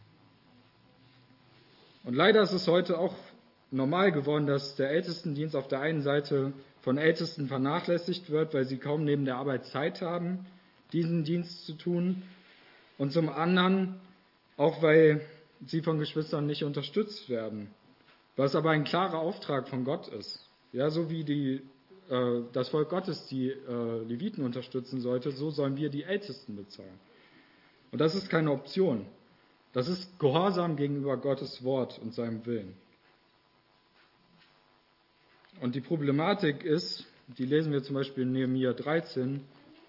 Und leider ist es heute auch normal geworden, dass der Ältestendienst auf der einen Seite von Ältesten vernachlässigt wird, weil sie kaum neben der Arbeit Zeit haben, diesen Dienst zu tun. Und zum anderen auch, weil sie von Geschwistern nicht unterstützt werden. Was aber ein klarer Auftrag von Gott ist. Ja, so wie das Volk Gottes die Leviten unterstützen sollte, so sollen wir die Ältesten bezahlen. Und das ist keine Option. Das ist Gehorsam gegenüber Gottes Wort und seinem Willen. Und die Problematik ist, die lesen wir zum Beispiel in Nehemia 13,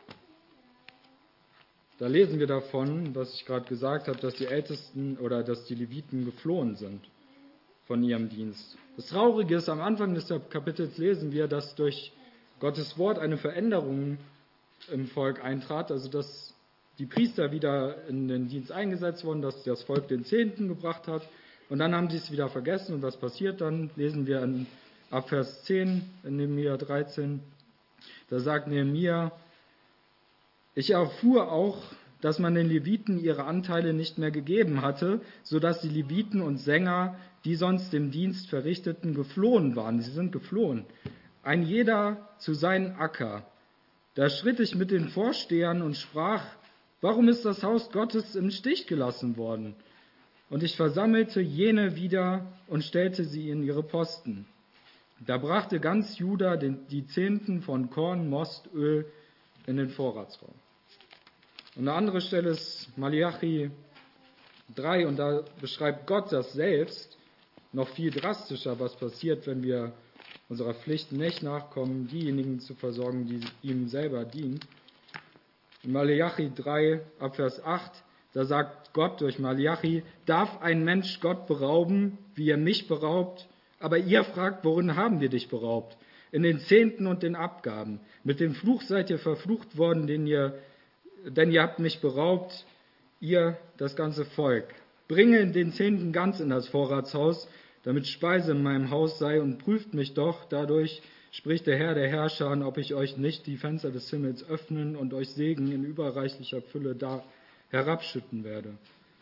da lesen wir davon, was ich gerade gesagt habe, dass die Ältesten oder dass die Leviten geflohen sind von ihrem Dienst. Das Traurige ist, am Anfang des Kapitels lesen wir, dass durch Gottes Wort eine Veränderung im Volk eintrat, also dass die Priester wieder in den Dienst eingesetzt wurden, dass das Volk den Zehnten gebracht hat und dann haben sie es wieder vergessen und was passiert dann? Lesen wir ab Vers 10 in Nehemia 13, da sagt Nehemia, ich erfuhr auch, dass man den Leviten ihre Anteile nicht mehr gegeben hatte, sodass die Leviten und Sänger, die sonst den Dienst verrichteten, geflohen waren. Sie sind geflohen. ein jeder zu seinem Acker. Da schritt ich mit den Vorstehern und sprach, warum ist das Haus Gottes im Stich gelassen worden? Und ich versammelte jene wieder und stellte sie in ihre Posten. Da brachte ganz Juda die Zehnten von Korn, Most, Öl in den Vorratsraum. Und eine andere Stelle ist Malachi 3, und da beschreibt Gott das selbst noch viel drastischer, was passiert, wenn wir unserer Pflicht nicht nachkommen, diejenigen zu versorgen, die ihm selber dienen. In Malachi 3, Abvers 8, da sagt Gott durch Malachi, darf ein Mensch Gott berauben, wie er mich beraubt? Aber ihr fragt, worin haben wir dich beraubt? In den Zehnten und den Abgaben. Mit dem Fluch seid ihr verflucht worden, denn ihr habt mich beraubt, ihr, das ganze Volk. Bringe den Zehnten ganz in das Vorratshaus, damit Speise in meinem Haus sei, und prüft mich doch dadurch, spricht der Herr der Herrscher, ob ich euch nicht die Fenster des Himmels öffnen und euch Segen in überreichlicher Fülle da herabschütten werde.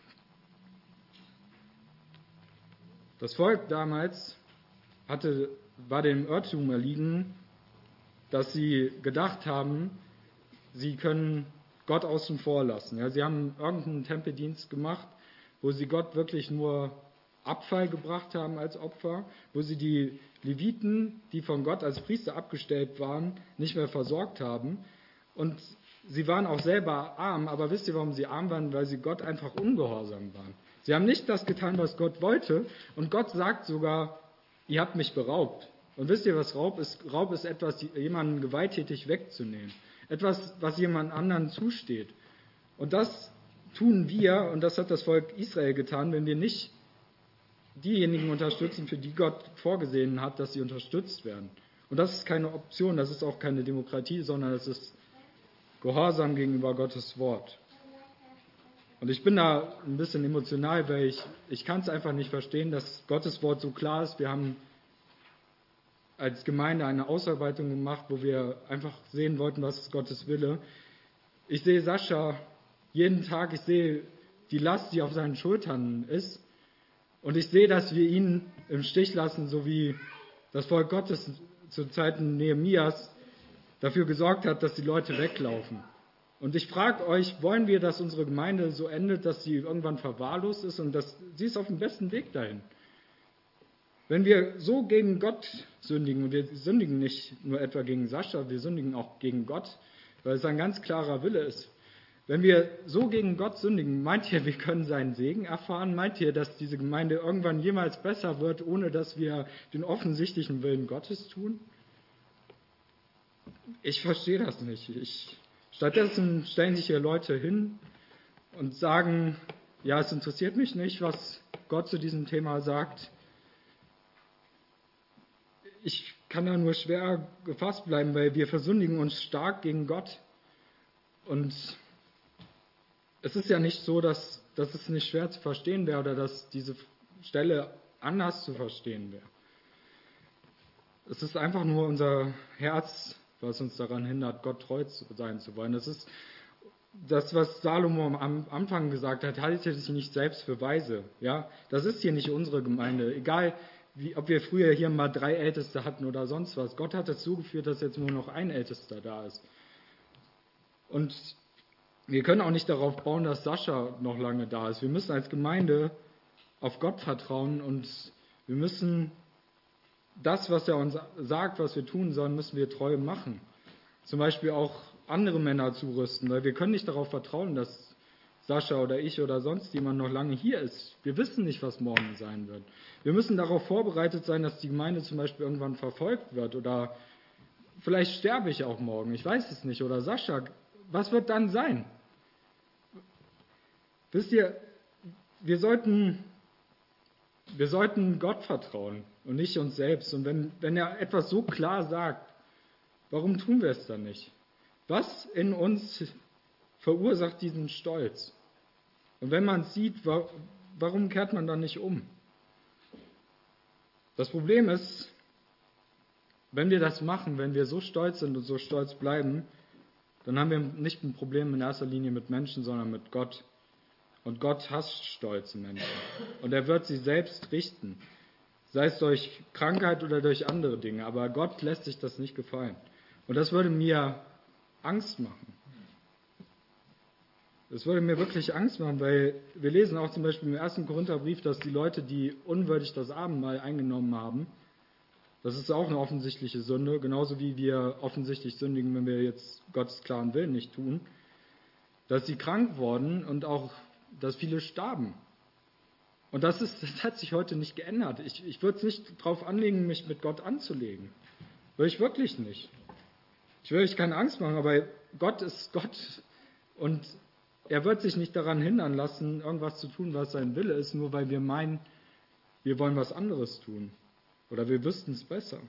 Das Volk damals war dem Irrtum erliegen, dass sie gedacht haben, sie können Gott außen vor lassen. Ja, sie haben irgendeinen Tempeldienst gemacht, wo sie Gott wirklich nur Abfall gebracht haben als Opfer, wo sie die Leviten, die von Gott als Priester abgestellt waren, nicht mehr versorgt haben. Und sie waren auch selber arm, aber wisst ihr, warum sie arm waren? Weil sie Gott einfach ungehorsam waren. Sie haben nicht das getan, was Gott wollte, und Gott sagt sogar, ihr habt mich beraubt. Und wisst ihr, was Raub ist? Raub ist etwas, jemanden gewalttätig wegzunehmen. Etwas, was jemand anderen zusteht. Und das tun wir, und das hat das Volk Israel getan, wenn wir nicht diejenigen unterstützen, für die Gott vorgesehen hat, dass sie unterstützt werden. Und das ist keine Option, das ist auch keine Demokratie, sondern das ist Gehorsam gegenüber Gottes Wort. Und ich bin da ein bisschen emotional, weil ich kann es einfach nicht verstehen, dass Gottes Wort so klar ist. Wir haben als Gemeinde eine Ausarbeitung gemacht, wo wir einfach sehen wollten, was ist Gottes Wille. Ich sehe Sascha jeden Tag, ich sehe die Last, die auf seinen Schultern ist. Und ich sehe, dass wir ihn im Stich lassen, so wie das Volk Gottes zu Zeiten Nehemias dafür gesorgt hat, dass die Leute weglaufen. Und ich frage euch, wollen wir, dass unsere Gemeinde so endet, dass sie irgendwann verwahrlost ist, und sie ist auf dem besten Weg dahin? Wenn wir so gegen Gott sündigen, und wir sündigen nicht nur etwa gegen Sascha, wir sündigen auch gegen Gott, weil es ein ganz klarer Wille ist. Wenn wir so gegen Gott sündigen, meint ihr, wir können seinen Segen erfahren? Meint ihr, dass diese Gemeinde irgendwann jemals besser wird, ohne dass wir den offensichtlichen Willen Gottes tun? Ich verstehe das nicht. Stattdessen stellen sich hier Leute hin und sagen, ja, es interessiert mich nicht, was Gott zu diesem Thema sagt. Ich kann da nur schwer gefasst bleiben, weil wir versündigen uns stark gegen Gott. Und es ist ja nicht so, dass es nicht schwer zu verstehen wäre oder dass diese Stelle anders zu verstehen wäre. Es ist einfach nur unser Herz, was uns daran hindert, Gott treu sein zu wollen. Das ist das, was Salomo am Anfang gesagt hat, halte dich nicht selbst für weise. Ja, das ist hier nicht unsere Gemeinde. Egal, ob wir früher hier mal 3 Älteste hatten oder sonst was. Gott hat dazu geführt, dass jetzt nur noch ein Ältester da ist. Und wir können auch nicht darauf bauen, dass Sascha noch lange da ist. Wir müssen als Gemeinde auf Gott vertrauen, und wir müssen das, was er uns sagt, was wir tun sollen, müssen wir treu machen. Zum Beispiel auch andere Männer zurüsten, weil wir können nicht darauf vertrauen, dass Sascha oder ich oder sonst jemand noch lange hier ist. Wir wissen nicht, was morgen sein wird. Wir müssen darauf vorbereitet sein, dass die Gemeinde zum Beispiel irgendwann verfolgt wird, oder vielleicht sterbe ich auch morgen, ich weiß es nicht, oder Sascha, was wird dann sein? Wisst ihr, wir sollten Gott vertrauen und nicht uns selbst. Und wenn er etwas so klar sagt, warum tun wir es dann nicht? Was in uns verursacht diesen Stolz? Und wenn man es sieht, warum kehrt man dann nicht um? Das Problem ist, wenn wir das machen, wenn wir so stolz sind und so stolz bleiben, dann haben wir nicht ein Problem in erster Linie mit Menschen, sondern mit Gott. Und Gott hasst stolze Menschen. Und er wird sie selbst richten. sei es durch Krankheit oder durch andere Dinge. Aber Gott lässt sich das nicht gefallen. Und das würde mir Angst machen. Das würde mir wirklich Angst machen, weil wir lesen auch zum Beispiel im 1. Korintherbrief, dass die Leute, die unwürdig das Abendmahl eingenommen haben, das ist auch eine offensichtliche Sünde, genauso wie wir offensichtlich sündigen, wenn wir jetzt Gottes klaren Willen nicht tun, dass sie krank wurden und auch, dass viele starben. Und das hat sich heute nicht geändert. Ich würde es nicht darauf anlegen, mich mit Gott anzulegen. Würde ich wirklich nicht. Ich will euch keine Angst machen, aber Gott ist Gott und er wird sich nicht daran hindern lassen, irgendwas zu tun, was sein Wille ist, nur weil wir meinen, wir wollen was anderes tun. Oder wir wüssten es besser.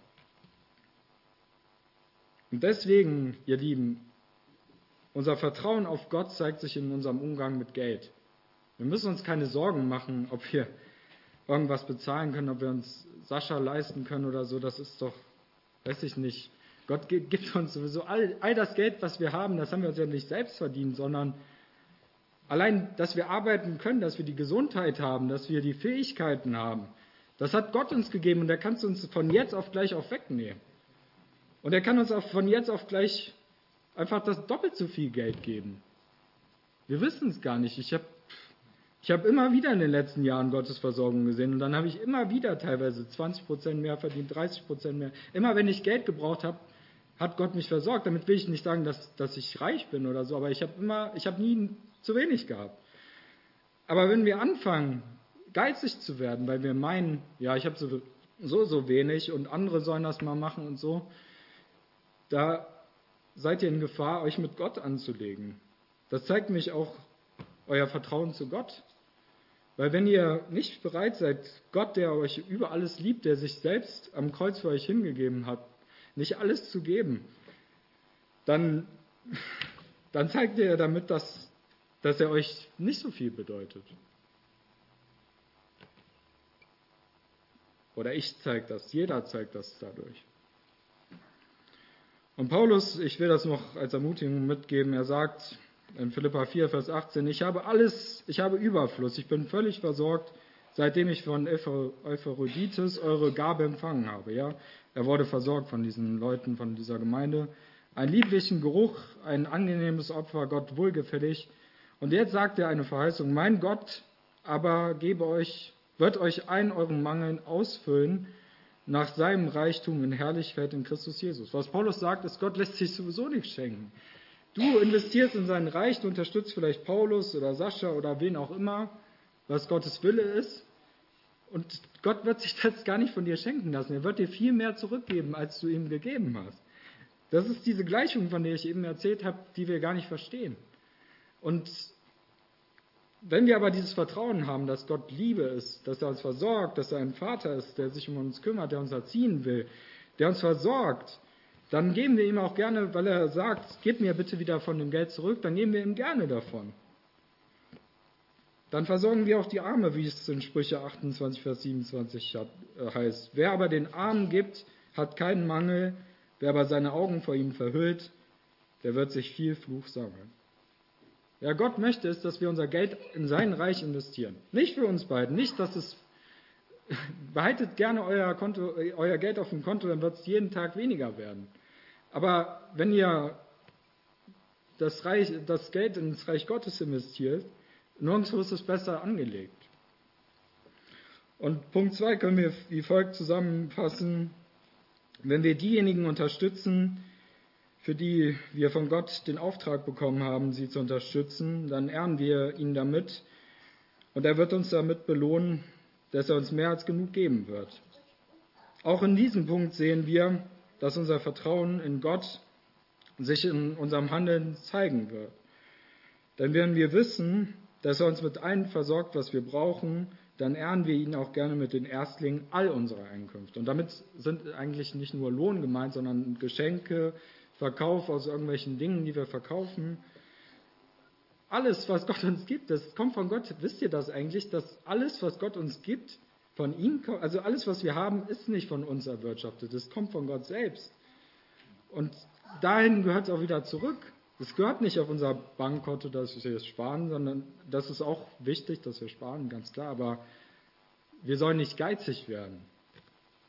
Und deswegen, ihr Lieben, unser Vertrauen auf Gott zeigt sich in unserem Umgang mit Geld. Wir müssen uns keine Sorgen machen, ob wir irgendwas bezahlen können, ob wir uns Sascha leisten können oder so. Das ist doch, weiß ich nicht. Gott gibt uns sowieso all das Geld, was wir haben, das haben wir uns ja nicht selbst verdient, sondern allein, dass wir arbeiten können, dass wir die Gesundheit haben, dass wir die Fähigkeiten haben, das hat Gott uns gegeben und er kann es uns von jetzt auf gleich auch wegnehmen. Und er kann uns auch von jetzt auf gleich einfach das doppelt so viel Geld geben. Wir wissen es gar nicht. Ich habe immer wieder in den letzten Jahren Gottes Versorgung gesehen und dann habe ich immer wieder teilweise 20% mehr verdient, 30% mehr. Immer wenn ich Geld gebraucht habe, hat Gott mich versorgt. Damit will ich nicht sagen, dass ich reich bin oder so, aber ich habe nie zu wenig gehabt. Aber wenn wir anfangen, geizig zu werden, weil wir meinen, ja, ich habe so wenig und andere sollen das mal machen und so, da seid ihr in Gefahr, euch mit Gott anzulegen. Das zeigt mich auch euer Vertrauen zu Gott. Weil wenn ihr nicht bereit seid, Gott, der euch über alles liebt, der sich selbst am Kreuz für euch hingegeben hat, nicht alles zu geben, dann zeigt ihr damit, dass er euch nicht so viel bedeutet. Oder ich zeige das, jeder zeigt das dadurch. Und Paulus, ich will das noch als Ermutigung mitgeben, er sagt in Philipper 4, Vers 18, ich habe Überfluss, ich bin völlig versorgt, seitdem ich von Epaphroditus eure Gabe empfangen habe. Ja? Er wurde versorgt von diesen Leuten, von dieser Gemeinde. Einen lieblichen Geruch, ein angenehmes Opfer, Gott wohlgefällig. Und jetzt sagt er eine Verheißung, mein Gott aber wird euch allen euren Mangeln ausfüllen, nach seinem Reichtum in Herrlichkeit in Christus Jesus. Was Paulus sagt, ist, Gott lässt sich sowieso nichts schenken. Du investierst in sein Reich, du unterstützt vielleicht Paulus oder Sascha oder wen auch immer, was Gottes Wille ist. Und Gott wird sich das gar nicht von dir schenken lassen. Er wird dir viel mehr zurückgeben, als du ihm gegeben hast. Das ist diese Gleichung, von der ich eben erzählt habe, die wir gar nicht verstehen. Und wenn wir aber dieses Vertrauen haben, dass Gott Liebe ist, dass er uns versorgt, dass er ein Vater ist, der sich um uns kümmert, der uns erziehen will, der uns versorgt, dann geben wir ihm auch gerne, weil er sagt, gib mir bitte wieder von dem Geld zurück, dann geben wir ihm gerne davon. Dann versorgen wir auch die Arme, wie es in Sprüche 28, Vers 27 heißt. Wer aber den Armen gibt, hat keinen Mangel, wer aber seine Augen vor ihm verhüllt, der wird sich viel Fluch sammeln. Ja, Gott möchte es, dass wir unser Geld in sein Reich investieren. Nicht für uns beiden, nicht, dass es, behaltet gerne euer Geld auf dem Konto, dann wird es jeden Tag weniger werden. Aber wenn ihr das Geld ins Reich Gottes investiert, nirgendwo ist es besser angelegt. Und Punkt 2 können wir wie folgt zusammenfassen. Wenn wir diejenigen unterstützen, für die wir von Gott den Auftrag bekommen haben, sie zu unterstützen, dann ehren wir ihn damit und er wird uns damit belohnen, dass er uns mehr als genug geben wird. Auch in diesem Punkt sehen wir, dass unser Vertrauen in Gott sich in unserem Handeln zeigen wird. Denn wenn wir wissen, dass er uns mit allem versorgt, was wir brauchen, dann ehren wir ihn auch gerne mit den Erstlingen all unserer Einkünfte. Und damit sind eigentlich nicht nur Lohn gemeint, sondern Geschenke, Verkauf aus irgendwelchen Dingen, die wir verkaufen. Alles, was Gott uns gibt, das kommt von Gott. Wisst ihr das eigentlich, dass alles, was Gott uns gibt, von ihm kommt? Also alles, was wir haben, ist nicht von uns erwirtschaftet. Das kommt von Gott selbst. Und dahin gehört es auch wieder zurück. Es gehört nicht auf unser Bankkonto, dass wir es sparen, sondern das ist auch wichtig, dass wir sparen, ganz klar. Aber wir sollen nicht geizig werden.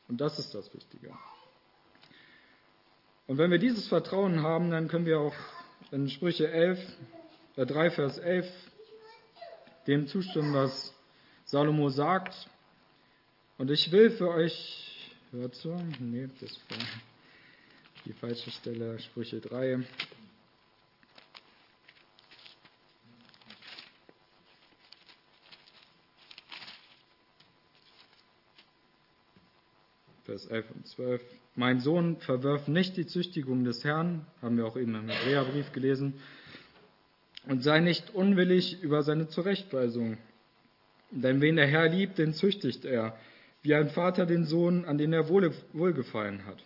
Und das ist das Wichtige. Und wenn wir dieses Vertrauen haben, dann können wir auch in Sprüche 3, Vers 11 dem zustimmen, was Salomo sagt. Und ich will für euch, das war die falsche Stelle, Sprüche 3. Vers 11 und 12. Mein Sohn, verwirf nicht die Züchtigung des Herrn, haben wir auch eben im Hebräerbrief gelesen, und sei nicht unwillig über seine Zurechtweisung. Denn wen der Herr liebt, den züchtigt er, wie ein Vater den Sohn, an den er wohlgefallen hat.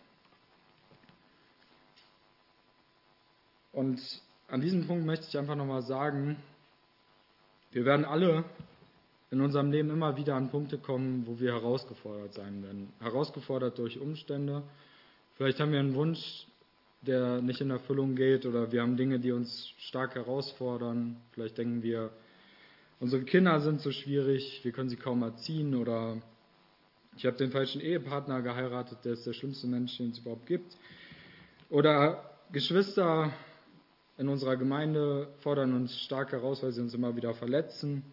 Und an diesem Punkt möchte ich einfach nochmal sagen, wir werden alle in unserem Leben immer wieder an Punkte kommen, wo wir herausgefordert sein werden. Herausgefordert durch Umstände. Vielleicht haben wir einen Wunsch, der nicht in Erfüllung geht, oder wir haben Dinge, die uns stark herausfordern. Vielleicht denken wir, unsere Kinder sind so schwierig, wir können sie kaum erziehen, oder ich habe den falschen Ehepartner geheiratet, der ist der schlimmste Mensch, den es überhaupt gibt. Oder Geschwister in unserer Gemeinde fordern uns stark heraus, weil sie uns immer wieder verletzen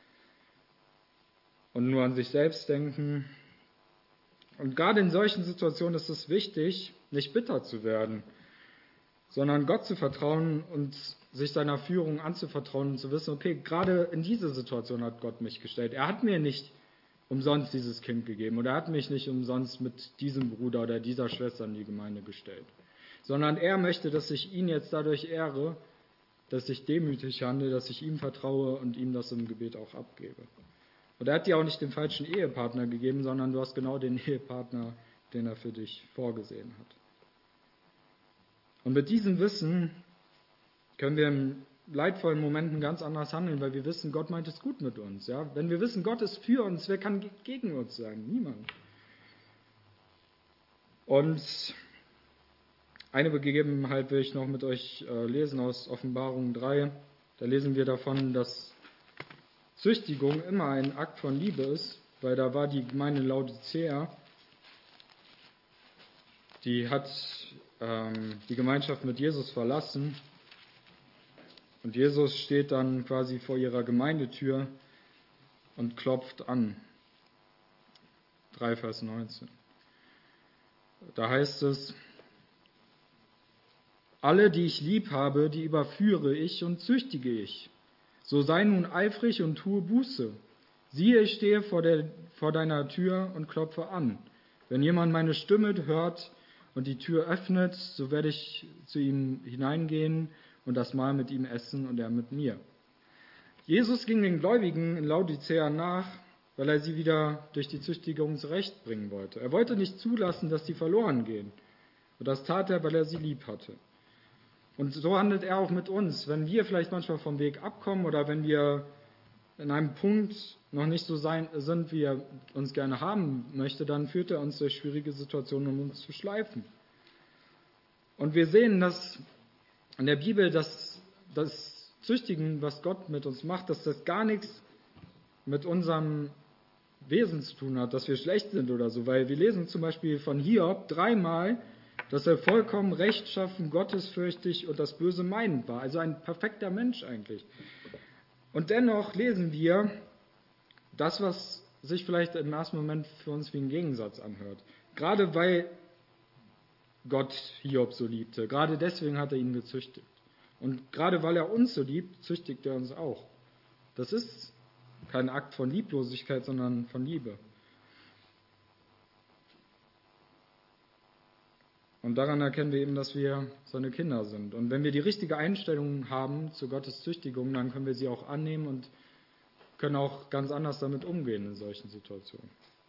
und nur an sich selbst denken. Und gerade in solchen Situationen ist es wichtig, nicht bitter zu werden, sondern Gott zu vertrauen und sich seiner Führung anzuvertrauen und zu wissen, okay, gerade in diese Situation hat Gott mich gestellt. Er hat mir nicht umsonst dieses Kind gegeben oder er hat mich nicht umsonst mit diesem Bruder oder dieser Schwester in die Gemeinde gestellt, sondern er möchte, dass ich ihn jetzt dadurch ehre, dass ich demütig handle, dass ich ihm vertraue und ihm das im Gebet auch abgebe. Und er hat dir auch nicht den falschen Ehepartner gegeben, sondern du hast genau den Ehepartner, den er für dich vorgesehen hat. Und mit diesem Wissen können wir in leidvollen Momenten ganz anders handeln, weil wir wissen, Gott meint es gut mit uns. Ja? Wenn wir wissen, Gott ist für uns, wer kann gegen uns sein? Niemand. Und eine Begebenheit will ich noch mit euch lesen aus Offenbarung 3. Da lesen wir davon, dass Züchtigung immer ein Akt von Liebe ist, weil da war die Gemeinde Laodicea, die hat die Gemeinschaft mit Jesus verlassen und Jesus steht dann quasi vor ihrer Gemeindetür und klopft an. 3 Vers 19. Da heißt es: Alle, die ich lieb habe, die überführe ich und züchtige ich. So sei nun eifrig und tue Buße. Siehe, ich stehe vor deiner Tür und klopfe an. Wenn jemand meine Stimme hört und die Tür öffnet, so werde ich zu ihm hineingehen und das Mahl mit ihm essen und er mit mir. Jesus ging den Gläubigen in Laodicea nach, weil er sie wieder durch die Züchtigung zurechtbringen wollte. Er wollte nicht zulassen, dass sie verloren gehen. Und das tat er, weil er sie lieb hatte. Und so handelt er auch mit uns. Wenn wir vielleicht manchmal vom Weg abkommen oder wenn wir in einem Punkt noch nicht so sind, wie er uns gerne haben möchte, dann führt er uns durch schwierige Situationen, um uns zu schleifen. Und wir sehen, dass in der Bibel, dass das Züchtigen, was Gott mit uns macht, dass das gar nichts mit unserem Wesen zu tun hat, dass wir schlecht sind oder so. Weil wir lesen zum Beispiel von Hiob 3-mal, dass er vollkommen rechtschaffen, gottesfürchtig und das Böse meinend war. Also ein perfekter Mensch eigentlich. Und dennoch lesen wir das, was sich vielleicht im ersten Moment für uns wie ein Gegensatz anhört. Gerade weil Gott Hiob so liebte, gerade deswegen hat er ihn gezüchtigt. Und gerade weil er uns so liebt, züchtigt er uns auch. Das ist kein Akt von Lieblosigkeit, sondern von Liebe. Und daran erkennen wir eben, dass wir seine Kinder sind. Und wenn wir die richtige Einstellung haben zu Gottes Züchtigung, dann können wir sie auch annehmen und können auch ganz anders damit umgehen in solchen Situationen.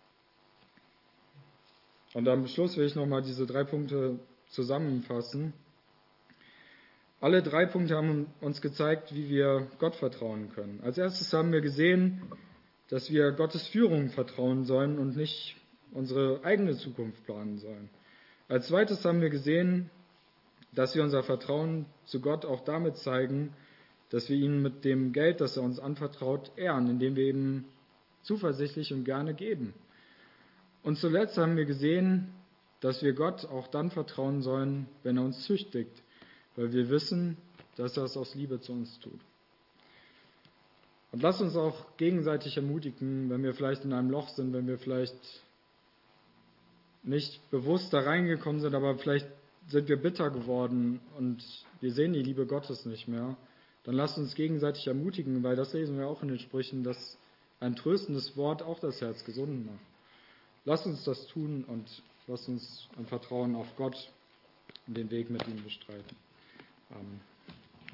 Und am Schluss will ich nochmal diese 3 Punkte zusammenfassen. Alle 3 Punkte haben uns gezeigt, wie wir Gott vertrauen können. Als erstes haben wir gesehen, dass wir Gottes Führung vertrauen sollen und nicht unsere eigene Zukunft planen sollen. Als zweites haben wir gesehen, dass wir unser Vertrauen zu Gott auch damit zeigen, dass wir ihn mit dem Geld, das er uns anvertraut, ehren, indem wir ihm zuversichtlich und gerne geben. Und zuletzt haben wir gesehen, dass wir Gott auch dann vertrauen sollen, wenn er uns züchtigt, weil wir wissen, dass er es aus Liebe zu uns tut. Und lasst uns auch gegenseitig ermutigen, wenn wir vielleicht in einem Loch sind, wenn wir vielleicht nicht bewusst da reingekommen sind, aber vielleicht sind wir bitter geworden und wir sehen die Liebe Gottes nicht mehr, dann lasst uns gegenseitig ermutigen, weil das lesen wir auch in den Sprüchen, dass ein tröstendes Wort auch das Herz gesund macht. Lasst uns das tun und lasst uns im Vertrauen auf Gott und den Weg mit ihm bestreiten. Amen.